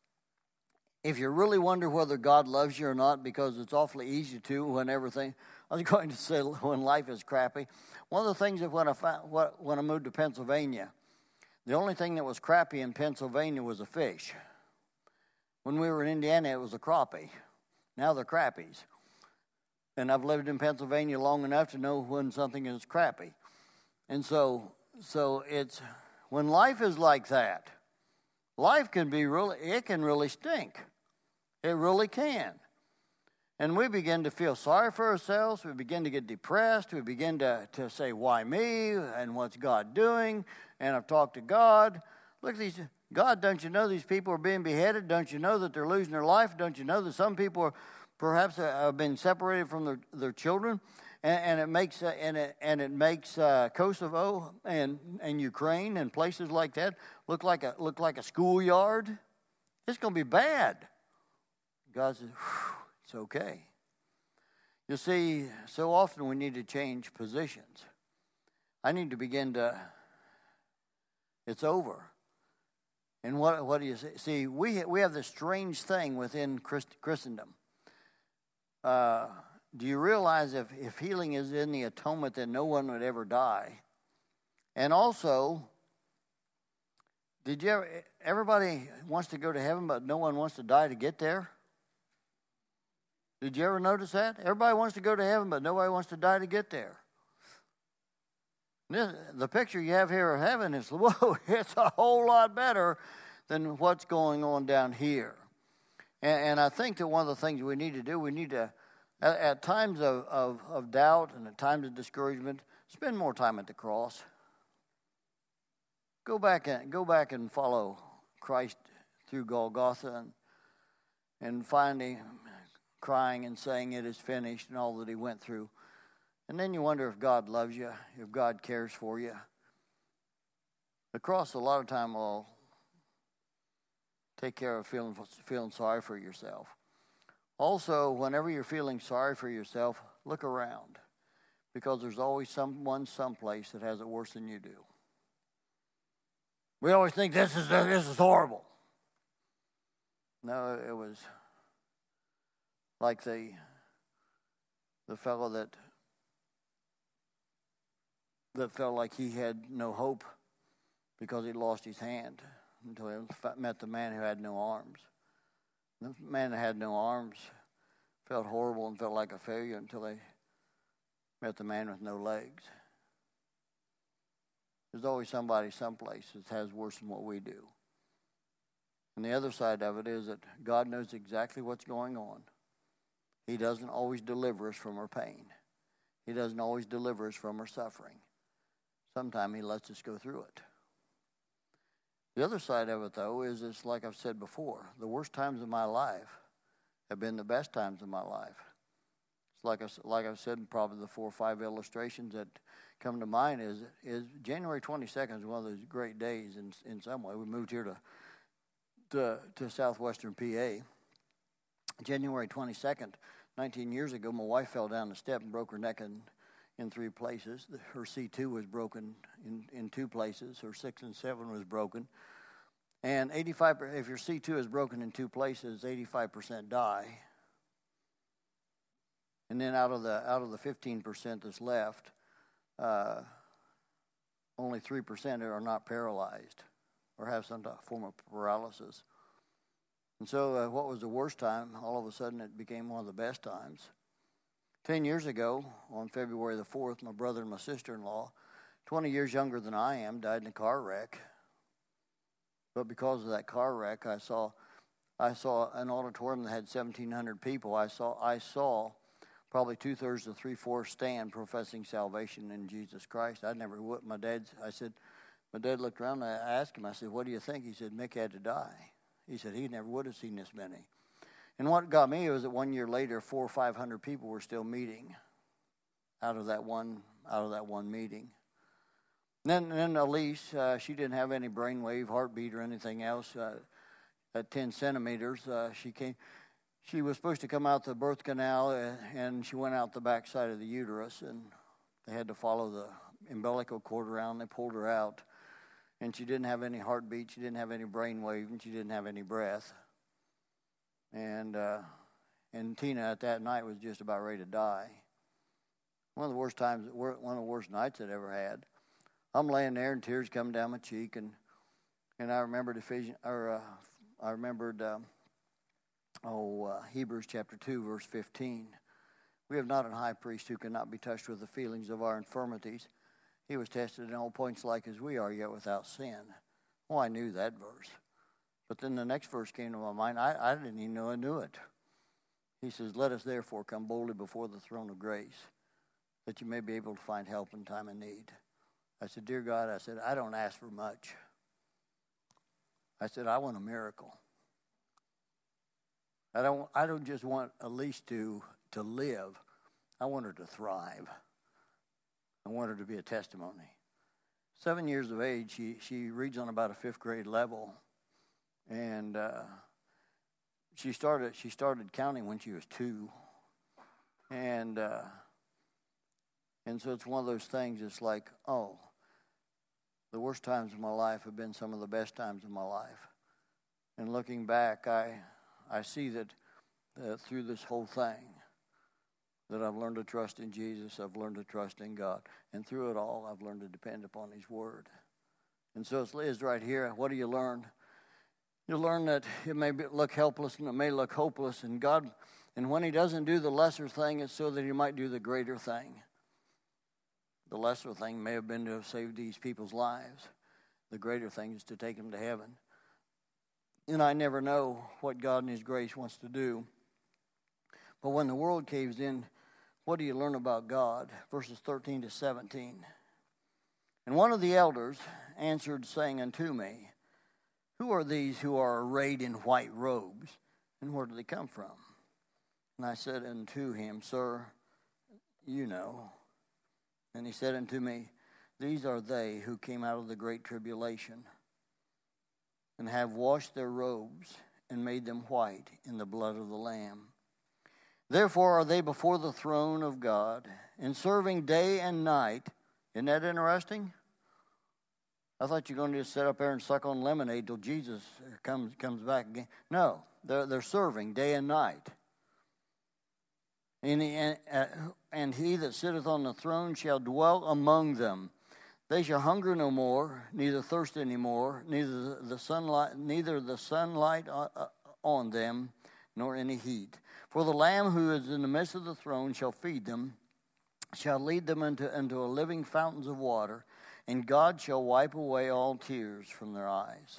if you really wonder whether God loves you or not, because it's awfully easy to when everything, I was going to say when life is crappy. One of the things that when I, found, when I moved to Pennsylvania, the only thing that was crappy in Pennsylvania was a fish. When we were in Indiana, it was a crappie. Now they're crappies. And I've lived in Pennsylvania long enough to know when something is crappy. And so, so it's, when life is like that, life can be really, it can really stink. It really can. And we begin to feel sorry for ourselves. We begin to get depressed. We begin to, to say, why me? And what's God doing? And I've talked to God. Look at these. God, don't you know these people are being beheaded? Don't you know that they're losing their life? Don't you know that some people are perhaps have been separated from their, their children? And, and it makes uh, and it and it makes uh, Kosovo and, and Ukraine and places like that look like a look like a schoolyard. It's going to be bad. God says, it's okay. You see, so often we need to change positions. I need to begin to. It's over. And what what do you say? See? We we have this strange thing within Christ, Christendom. Uh, do you realize if, if healing is in the atonement, then no one would ever die? And also, did you ever, everybody wants to go to heaven, but no one wants to die to get there? Did you ever notice that? Everybody wants to go to heaven, but nobody wants to die to get there. This, the picture you have here of heaven is, whoa, it's a whole lot better than what's going on down here. And, and I think that one of the things we need to do, we need to, at, at times of, of, of doubt and at times of discouragement, Spend more time at the cross. Go back and go back and follow Christ through Golgotha and, and find him crying and saying it is finished and all that he went through. And then you wonder if God loves you, if God cares for you. The cross a lot of time will take care of feeling feeling sorry for yourself. Also, whenever you're feeling sorry for yourself, look around, because there's always someone someplace that has it worse than you do. We always think this is this is horrible. No, it was like the the fellow that that felt like he had no hope because he lost his hand until he met the man who had no arms. The man that had no arms felt horrible and felt like a failure until they met the man with no legs. There's always somebody someplace that has worse than what we do. And the other side of it is that God knows exactly what's going on. He doesn't always deliver us from our pain. He doesn't always deliver us from our suffering. Sometimes he lets us go through it. The other side of it, though, is it's like I've said before, the worst times of my life have been the best times of my life. It's like, I, like I've said, probably the four or five illustrations that come to mind is is January twenty-second is one of those great days in in some way. We moved here to to, to southwestern P A. January twenty-second, nineteen years ago, my wife fell down the step and broke her neck in, in three places. Her C two was broken in, in two places. Her six and seven was broken. And eighty-five, if your C two is broken in two places, eighty-five percent die. And then out of the out of the fifteen percent that's left, uh, only three percent are not paralyzed or have some form of paralysis. And so uh, what was the worst time, all of a sudden it became one of the best times. Ten years ago, on February the fourth, my brother and my sister-in-law, twenty years younger than I am, died in a car wreck. But because of that car wreck, I saw I saw an auditorium that had seventeen hundred people. I saw I saw probably two-thirds to three-fourths stand professing salvation in Jesus Christ. I never would. My dad, I said, my dad looked around and I asked him, I said, what do you think? He said, Mick had to die. He said he never would have seen this many. And what got me was that one year later, four or five hundred people were still meeting out of that one out of that one meeting. And then, and then Elise, uh, she didn't have any brainwave, heartbeat, or anything else. Uh, at ten centimeters, uh, she came. She was supposed to come out the birth canal, uh, and she went out the back side of the uterus, and they had to follow the umbilical cord around. They pulled her out, and she didn't have any heartbeat. She didn't have any brainwave, and she didn't have any breath. And uh, and Tina at that night was just about ready to die. One of the worst times, one of the worst nights I'd ever had. I'm laying there and tears coming down my cheek, and and I remembered Ephesians, or uh, I remembered um, oh uh, Hebrews chapter two verse fifteen. We have not a high priest who cannot be touched with the feelings of our infirmities. He was tested in all points like as we are, yet without sin. Well, I knew that verse. But then the next verse came to my mind. I, I didn't even know I knew it. He says, let us therefore come boldly before the throne of grace, that you may be able to find help in time of need. I said, dear God, I said, I don't ask for much. I said, I want a miracle. I don't I don't just want Elise to, to live. I want her to thrive. I want her to be a testimony. Seven years of age, she, she reads on about a fifth grade level. And uh, she started she started counting when she was two. And uh, and so it's one of those things, it's like, oh, the worst times of my life have been some of the best times of my life. And looking back, I I see that uh, through this whole thing, that I've learned to trust in Jesus, I've learned to trust in God. And through it all, I've learned to depend upon His Word. And so it's Liz right here. What do you learn? You learn that it may be, look helpless and it may look hopeless. And God, and when He doesn't do the lesser thing, it's so that He might do the greater thing. The lesser thing may have been to have saved these people's lives. The greater thing is to take them to heaven. And I never know what God in His grace wants to do. But when the world caves in what do you learn about God? Verses thirteen to seventeen. And one of the elders answered, saying unto me, who are these who are arrayed in white robes, and where do they come from? And I said unto him, Sir, you know. And he said unto me, these are they who came out of the great tribulation, and have washed their robes, and made them white in the blood of the Lamb. Therefore are they before the throne of God, and serving day and night. Isn't that interesting? I thought you were going to just sit up there and suck on lemonade till Jesus comes comes back again. No, they're, they're serving day and night. And he, and, uh, and he that sitteth on the throne shall dwell among them. They shall hunger no more, neither thirst any more, neither the sunlight, neither the sunlight on them, nor any heat. For the Lamb who is in the midst of the throne shall feed them, shall lead them into, into a living fountains of water, and God shall wipe away all tears from their eyes.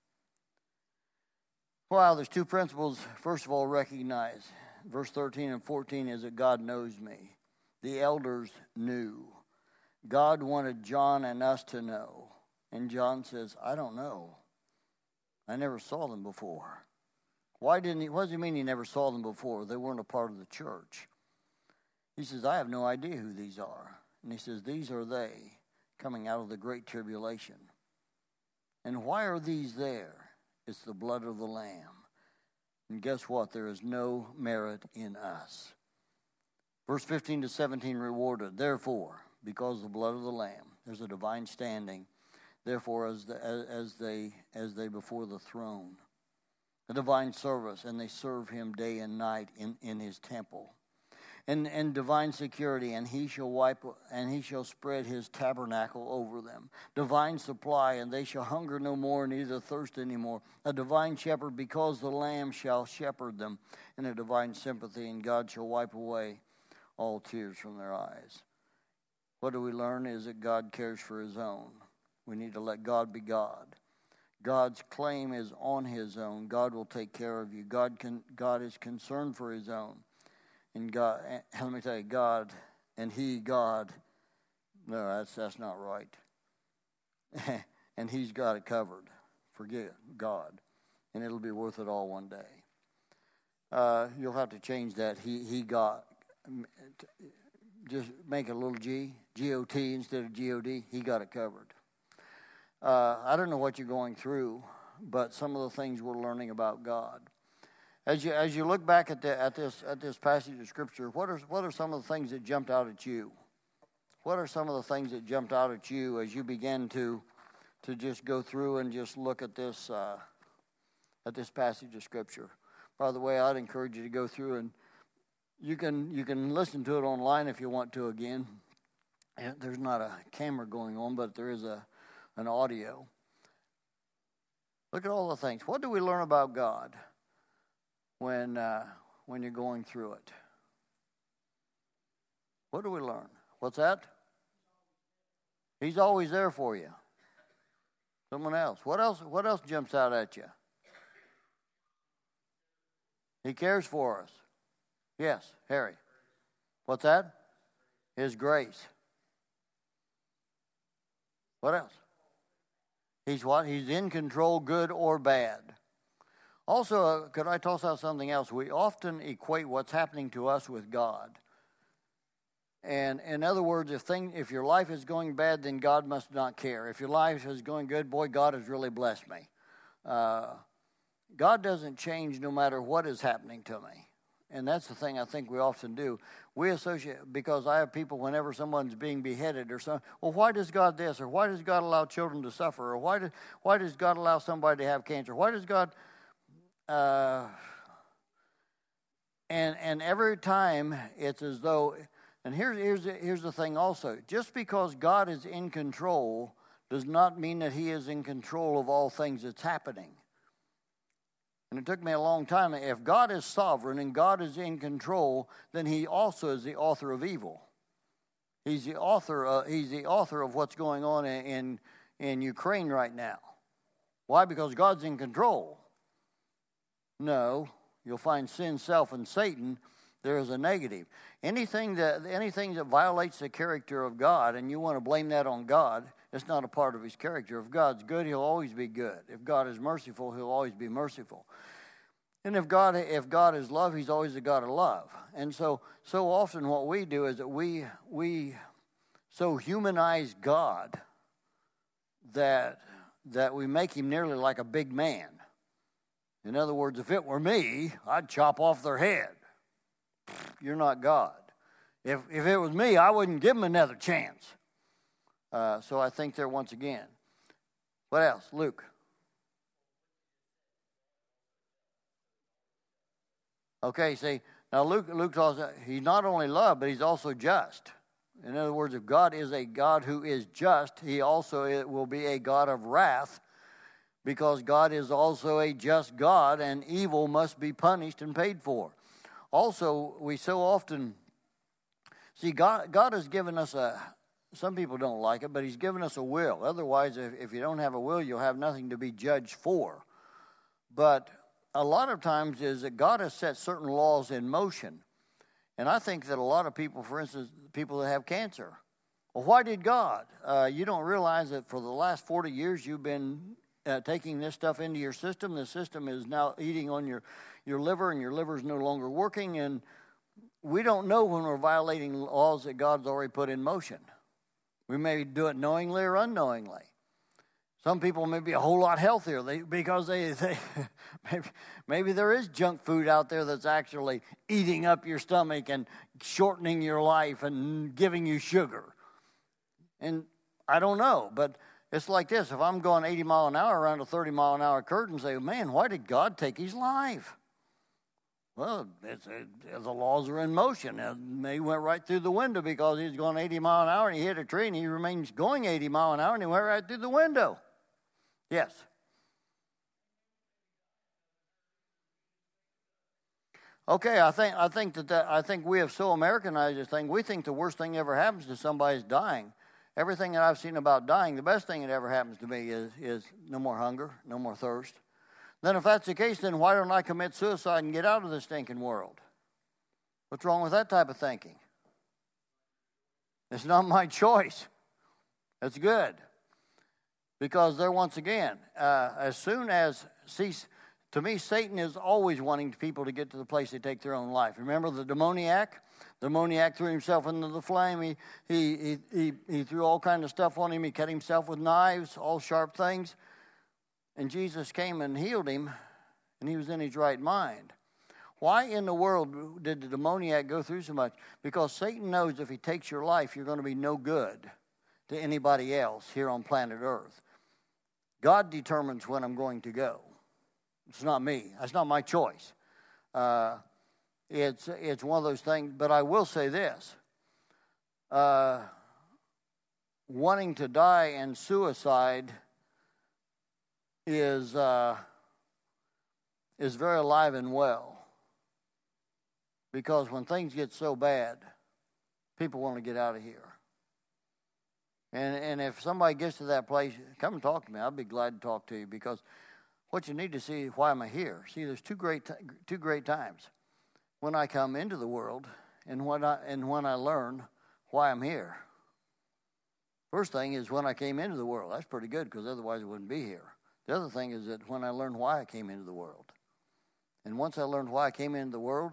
Wow, there's two principles. First of all, recognize. Verse thirteen and fourteen is that God knows me. The elders knew. God wanted John and us to know. And John says, I don't know. I never saw them before. Why didn't he? What does he mean he never saw them before? They weren't a part of the church. He says, I have no idea who these are. And he says, these are they coming out of the great tribulation. And why are these there? It's the blood of the Lamb. And guess what? There is no merit in us. Verse fifteen to seventeen rewarded. Therefore, because of the blood of the Lamb, there's a divine standing. Therefore, as, the, as, as they as they before the throne, a divine service, and they serve him day and night in, in his temple. And, and divine security, and he shall wipe, and he shall spread his tabernacle over them. Divine supply, and they shall hunger no more, neither thirst any more. A divine shepherd, because the Lamb shall shepherd them. And a divine sympathy, and God shall wipe away all tears from their eyes. What do we learn is that God cares for his own. We need to let God be God. God's claim is on his own. God will take care of you. God can. God is concerned for his own. And God, let me tell you, God and he, God, no, that's that's not right. And he's got it covered. Forget God. And it'll be worth it all one day. Uh, you'll have to change that. He he got, just make a little G, G O T instead of G O D. He got it covered. Uh, I don't know what you're going through, but some of the things we're learning about God. As you as you look back at the, at this at this passage of Scripture, what are what are some of the things that jumped out at you? What are some of the things that jumped out at you as you began to to just go through and just look at this uh, at this passage of Scripture? By the way, I'd encourage you to go through, and you can you can listen to it online if you want to. Again, there's not a camera going on, but there is a an audio. Look at all the things. What do we learn about God when uh, when you're going through it? What do we learn? What's that? He's always there for you. Someone else. What else? What else jumps out at you? He cares for us. Yes, Harry. What's that? His grace. What else? He's what? He's in control, good or bad. Also, uh, could I toss out something else? We often equate what's happening to us with God. And in other words, if thing, if your life is going bad, then God must not care. If your life is going good, boy, God has really blessed me. Uh, God doesn't change no matter what is happening to me. And that's the thing I think we often do. We associate, because I have people, whenever someone's being beheaded or something, well, why does God this? Or why does God allow children to suffer? Or why, do, why does God allow somebody to have cancer? Why does God... Uh, and and every time it's as though... And here's, here's, here's the thing also. Just because God is in control does not mean that he is in control of all things that's happening. And it took me a long time. If God is sovereign and God is in control, then he also is the author of evil. He's the author of, he's the author of what's going on in, in, in Ukraine right now. Why? Because God's in control. No, you'll find sin, self, and Satan there is a negative. Anything that anything that violates the character of God, and you want to blame that on God, it's not a part of his character. If God's good, he'll always be good. If God is merciful, he'll always be merciful. And if God if God is love, he's always a God of love. And so so often what we do is that we we so humanize God that that we make him nearly like a big man. In other words, if it were me, I'd chop off their head. You're not God. If if it was me, I wouldn't give them another chance. Uh, so I think there once again. What else? Luke. Okay, see, now Luke, Luke tells us he's not only love, but he's also just. In other words, if God is a God who is just, he also will be a God of wrath, because God is also a just God, and evil must be punished and paid for. Also, we so often, see, God, God has given us a, some people don't like it, but he's given us a will. Otherwise, if, if you don't have a will, you'll have nothing to be judged for. But a lot of times is that God has set certain laws in motion. And I think that a lot of people, for instance, people that have cancer, well, why did God? Uh, you don't realize that for the last forty years you've been uh, taking this stuff into your system. The system is now eating on your, your liver, and your liver is no longer working. And we don't know when we're violating laws that God's already put in motion. We may do it knowingly or unknowingly. Some people may be a whole lot healthier they, because they, they maybe, maybe there is junk food out there that's actually eating up your stomach and shortening your life and giving you sugar. And I don't know, but it's like this. If I'm going eighty mile an hour around a thirty mile an hour curve and say, man, why did God take his life? Well, it's, it, the laws are in motion. And he went right through the window because he was going eighty mile an hour and he hit a tree and he remains going eighty mile an hour and he went right through the window. Yes. Okay, I think I think that, that I think we have so Americanized this thing. We think the worst thing ever happens to somebody is dying. Everything that I've seen about dying, the best thing that ever happens to me is is no more hunger, no more thirst. Then if that's the case, then why don't I commit suicide and get out of this stinking world? What's wrong with that type of thinking? It's not my choice. It's good. Because there, once again, uh, as soon as, see, to me, Satan is always wanting people to get to the place they take their own life. Remember the demoniac? The demoniac threw himself into the flame. He, he, he, he, he threw all kinds of stuff on him. He cut himself with knives, all sharp things. And Jesus came and healed him, and he was in his right mind. Why in the world did the demoniac go through so much? Because Satan knows if he takes your life, you're going to be no good to anybody else here on planet Earth. God determines when I'm going to go. It's not me. That's not my choice. Uh, it's it's one of those things. But I will say this. Uh, wanting to die and suicide is uh, is very alive and well. Because when things get so bad, people want to get out of here. And and if somebody gets to that place, come and talk to me. I'll be glad to talk to you, because what you need to see, why am I here? See, there's two great two great times. When I come into the world and when I and when I learn why I'm here. First thing is when I came into the world. That's pretty good, because otherwise I wouldn't be here. The other thing is that when I learned why I came into the world. And once I learned why I came into the world,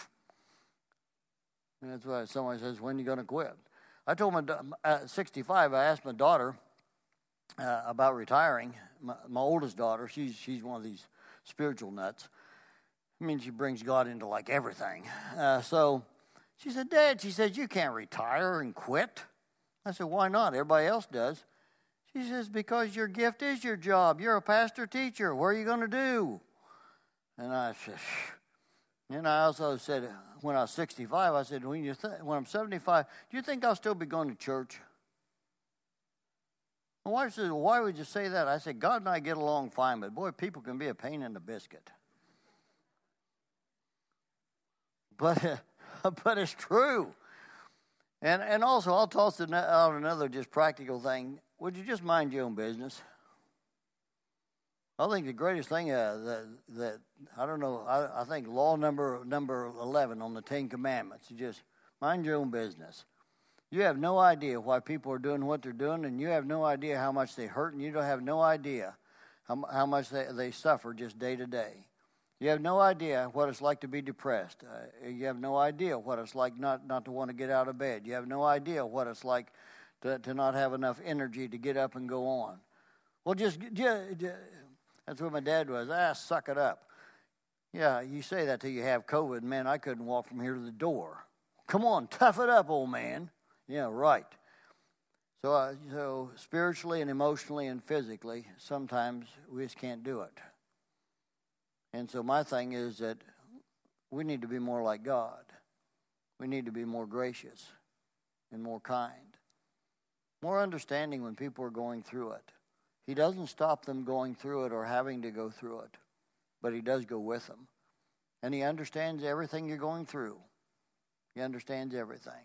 that's why somebody says, when are you going to quit? I told my, at sixty-five, I asked my daughter uh, about retiring. My, my oldest daughter, she's she's one of these spiritual nuts. I mean, she brings God into like everything. Uh, so she said, Dad, she says, you can't retire and quit. I said, why not? Everybody else does. She says, because your gift is your job. You're a pastor teacher. What are you going to do? And I said, and I also said, when I was sixty-five, I said, when, you th- when I'm seventy-five, do you think I'll still be going to church? My wife said, well, why would you say that? I said, God and I get along fine, but boy, people can be a pain in the biscuit. But, uh, but it's true. And and also, I'll toss out another just practical thing. Would you just mind your own business? I think the greatest thing uh, that that I don't know. I, I think law number number eleven on the Ten Commandments is just mind your own business. You have no idea why people are doing what they're doing, and you have no idea how much they hurt, and you don't have no idea how how much they, they suffer just day to day. You have no idea what it's like to be depressed. Uh, you have no idea what it's like not, not to want to get out of bed. You have no idea what it's like to, to not have enough energy to get up and go on. Well, just, just, just that's what my dad was. Ah, suck it up. Yeah, you say that till you have COVID. Man, I couldn't walk from here to the door. Come on, tough it up, old man. Yeah, right. So, uh, so spiritually and emotionally and physically, sometimes we just can't do it. And so my thing is that we need to be more like God. We need to be more gracious and more kind. More understanding when people are going through it. He doesn't stop them going through it or having to go through it, but he does go with them. And he understands everything you're going through. He understands everything.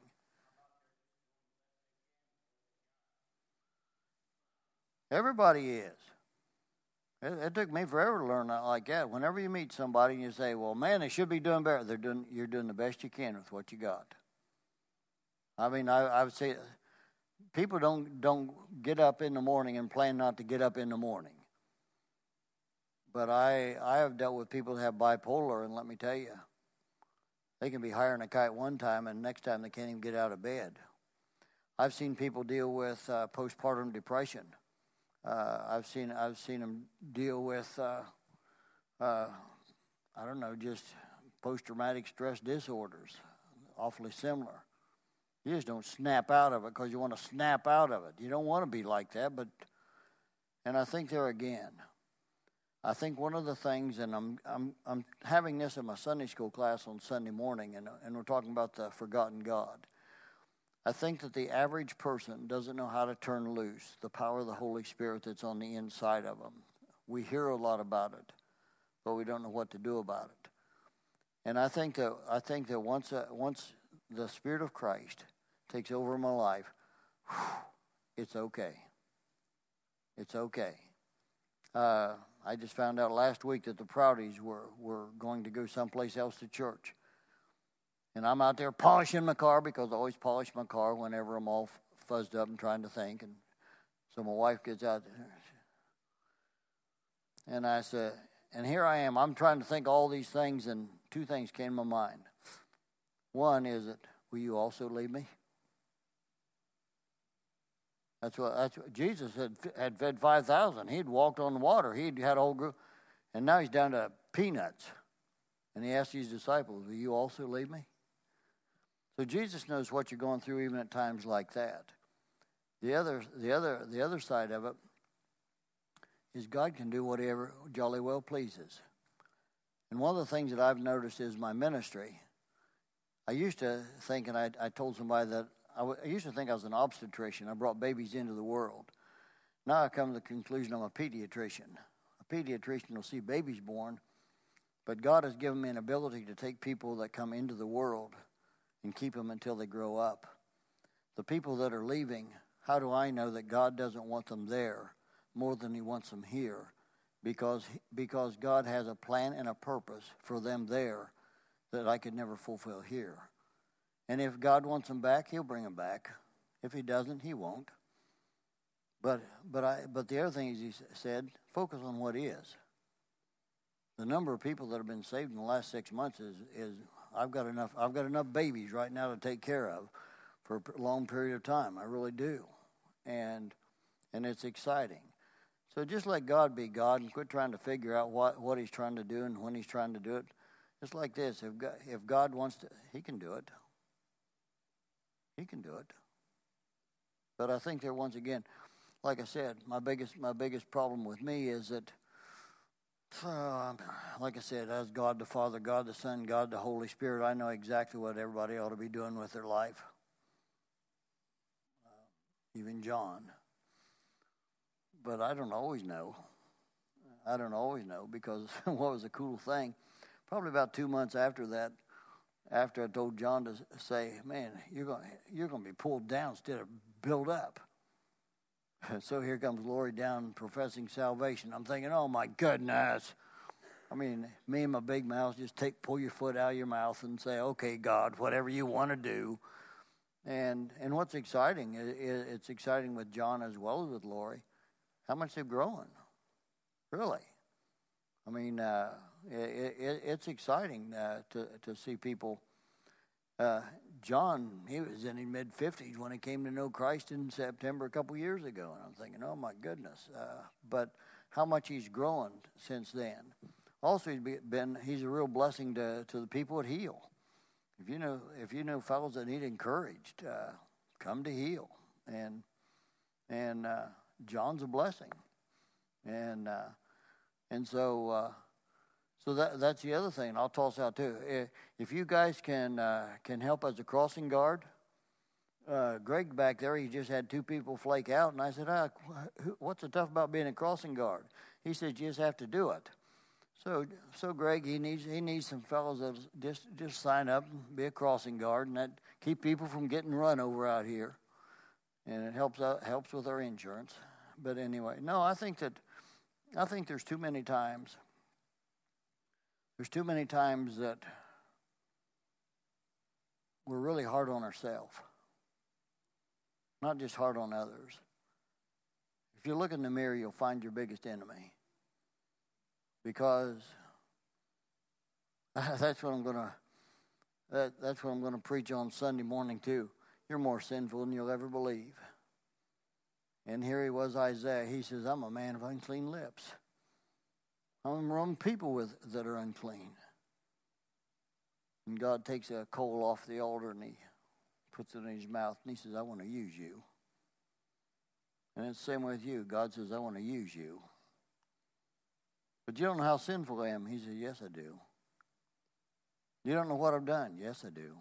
Everybody is. It, it took me forever to learn that like that. Whenever you meet somebody and you say, well, man, they should be doing better, they're doing, you're doing the best you can with what you got. I mean, I, I would say people don't don't get up in the morning and plan not to get up in the morning. But I I have dealt with people that have bipolar, and let me tell you, they can be higher than a kite one time, and next time they can't even get out of bed. I've seen people deal with uh, postpartum depression. Uh, I've seen I've seen them deal with uh, uh, I don't know, just post-traumatic stress disorders, awfully similar. You just don't snap out of it because you want to snap out of it. You don't want to be like that, but and I think there again, I think one of the things, and I'm I'm I'm having this in my Sunday school class on Sunday morning, and and we're talking about the forgotten God. I think that the average person doesn't know how to turn loose the power of the Holy Spirit that's on the inside of them. We hear a lot about it, but we don't know what to do about it. And I think that I think that once uh, once the Spirit of Christ takes over my life, whew, it's okay. It's okay. Uh, I just found out last week that the Proudies were were going to go someplace else to church. And I'm out there polishing my car because I always polish my car whenever I'm all fuzzed up and trying to think. And so my wife gets out there. And I said, and here I am. I'm trying to think all these things, and two things came to my mind. One is that, will you also leave me? That's what, that's what Jesus had, had fed five thousand. He'd walked on the water. He'd had a whole group. And now he's down to peanuts. And he asked his disciples, will you also leave me? So Jesus knows what you're going through even at times like that. The other, the other, the other side of it is God can do whatever jolly well pleases. And one of the things that I've noticed is my ministry. I used to think, and I, I told somebody that, I, w- I used to think I was an obstetrician. I brought babies into the world. Now I come to the conclusion I'm a pediatrician. A pediatrician will see babies born, but God has given me an ability to take people that come into the world and keep them until they grow up. The people that are leaving, how do I know that God doesn't want them there more than he wants them here? Because, because God has a plan and a purpose for them there that I could never fulfill here. And if God wants them back, he'll bring them back. If he doesn't, he won't. But but I but the other thing is, he said, focus on what is. The number of people that have been saved in the last six months is is I've got enough I've got enough babies right now to take care of for a long period of time. I really do. And and it's exciting. So just let God be God and quit trying to figure out what, what he's trying to do and when he's trying to do it. It's like this. If God, if God wants to, he can do it. He can do it. But I think that once again, like I said, my biggest my biggest problem with me is that Uh, like I said, as God the Father, God the Son, God the Holy Spirit, I know exactly what everybody ought to be doing with their life. Uh, even John. But I don't always know. I don't always know because what was a cool thing, probably about two months after that, after I told John to say, man, you're going you're going to be pulled down instead of built up. So here comes Lori down professing salvation. I'm thinking, oh my goodness. I mean, me and my big mouth just take, pull your foot out of your mouth and say, okay, God, whatever you want to do. And and what's exciting, it, it's exciting with John as well as with Lori, how much they've grown. Really. I mean, uh, it, it, it's exciting uh, to, to see people. Uh, John, he was in his mid-fifties when he came to know Christ in September a couple years ago. And I'm thinking, oh, my goodness. Uh, but how much he's grown since then. Also, he's been he's a real blessing to, to the people at Heal. If you know if you know fellows that need encouraged, uh, come to Heal. And and uh, John's a blessing. And uh, and so uh, so that that's the other thing I'll toss out too. If you guys can uh, can help as a crossing guard, uh, Greg back there, he just had two people flake out, and I said, ah, what's so tough about being a crossing guard? He said, you just have to do it. So so Greg, he needs he needs some fellows that just just sign up and be a crossing guard, and that keep people from getting run over out here, and it helps out helps with our insurance. But anyway, no, I think that I think there's too many times. There's too many times that we're really hard on ourselves, not just hard on others. If you look in the mirror, you'll find your biggest enemy. Because that's what I'm gonna that, that's what I'm gonna preach on Sunday morning too. You're more sinful than you'll ever believe. And here he was, Isaiah. He says, I'm a man of unclean lips. I'm among people with that are unclean. And God takes a coal off the altar and he puts it in his mouth and he says, I want to use you. And it's the same with you. God says, I want to use you. But you don't know how sinful I am. He said, yes, I do. You don't know what I've done. Yes, I do.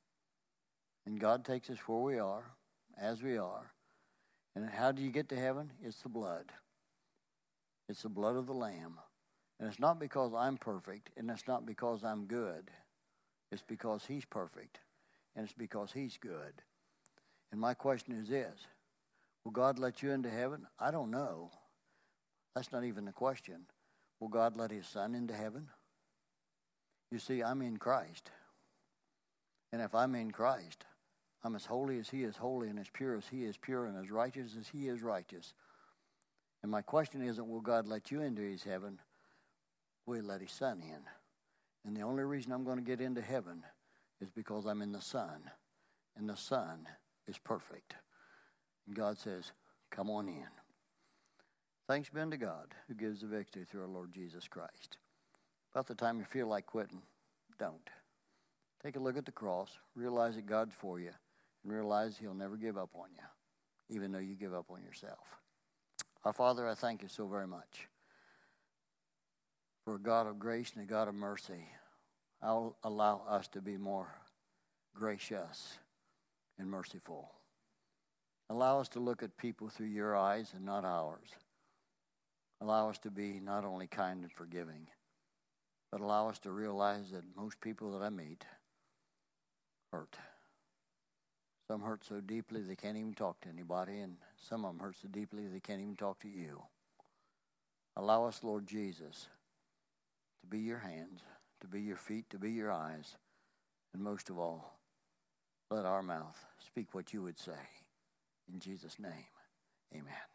And God takes us where we are, as we are. And how do you get to heaven? It's the blood. It's the blood of the Lamb. And it's not because I'm perfect, and it's not because I'm good. It's because he's perfect, and it's because he's good. And my question is this. Will God let you into heaven? I don't know. That's not even the question. Will God let his son into heaven? You see, I'm in Christ. And if I'm in Christ, I'm as holy as he is holy and as pure as he is pure and as righteous as he is righteous. And my question isn't, will God let you into his heaven? Will he let his son in? And the only reason I'm going to get into heaven is because I'm in the Son. And the Son is perfect. And God says, come on in. Thanks be unto God who gives the victory through our Lord Jesus Christ. About the time you feel like quitting, don't. Take a look at the cross, realize that God's for you, and realize he'll never give up on you, even though you give up on yourself. Our Father, I thank you so very much for a God of grace and a God of mercy. I'll allow us to be more gracious and merciful. Allow us to look at people through your eyes and not ours. Allow us to be not only kind and forgiving, but allow us to realize that most people that I meet hurt. Some hurt so deeply they can't even talk to anybody, and some of them hurt so deeply they can't even talk to you. Allow us, Lord Jesus, to be your hands, to be your feet, to be your eyes, and most of all, let our mouth speak what you would say. In Jesus' name, amen.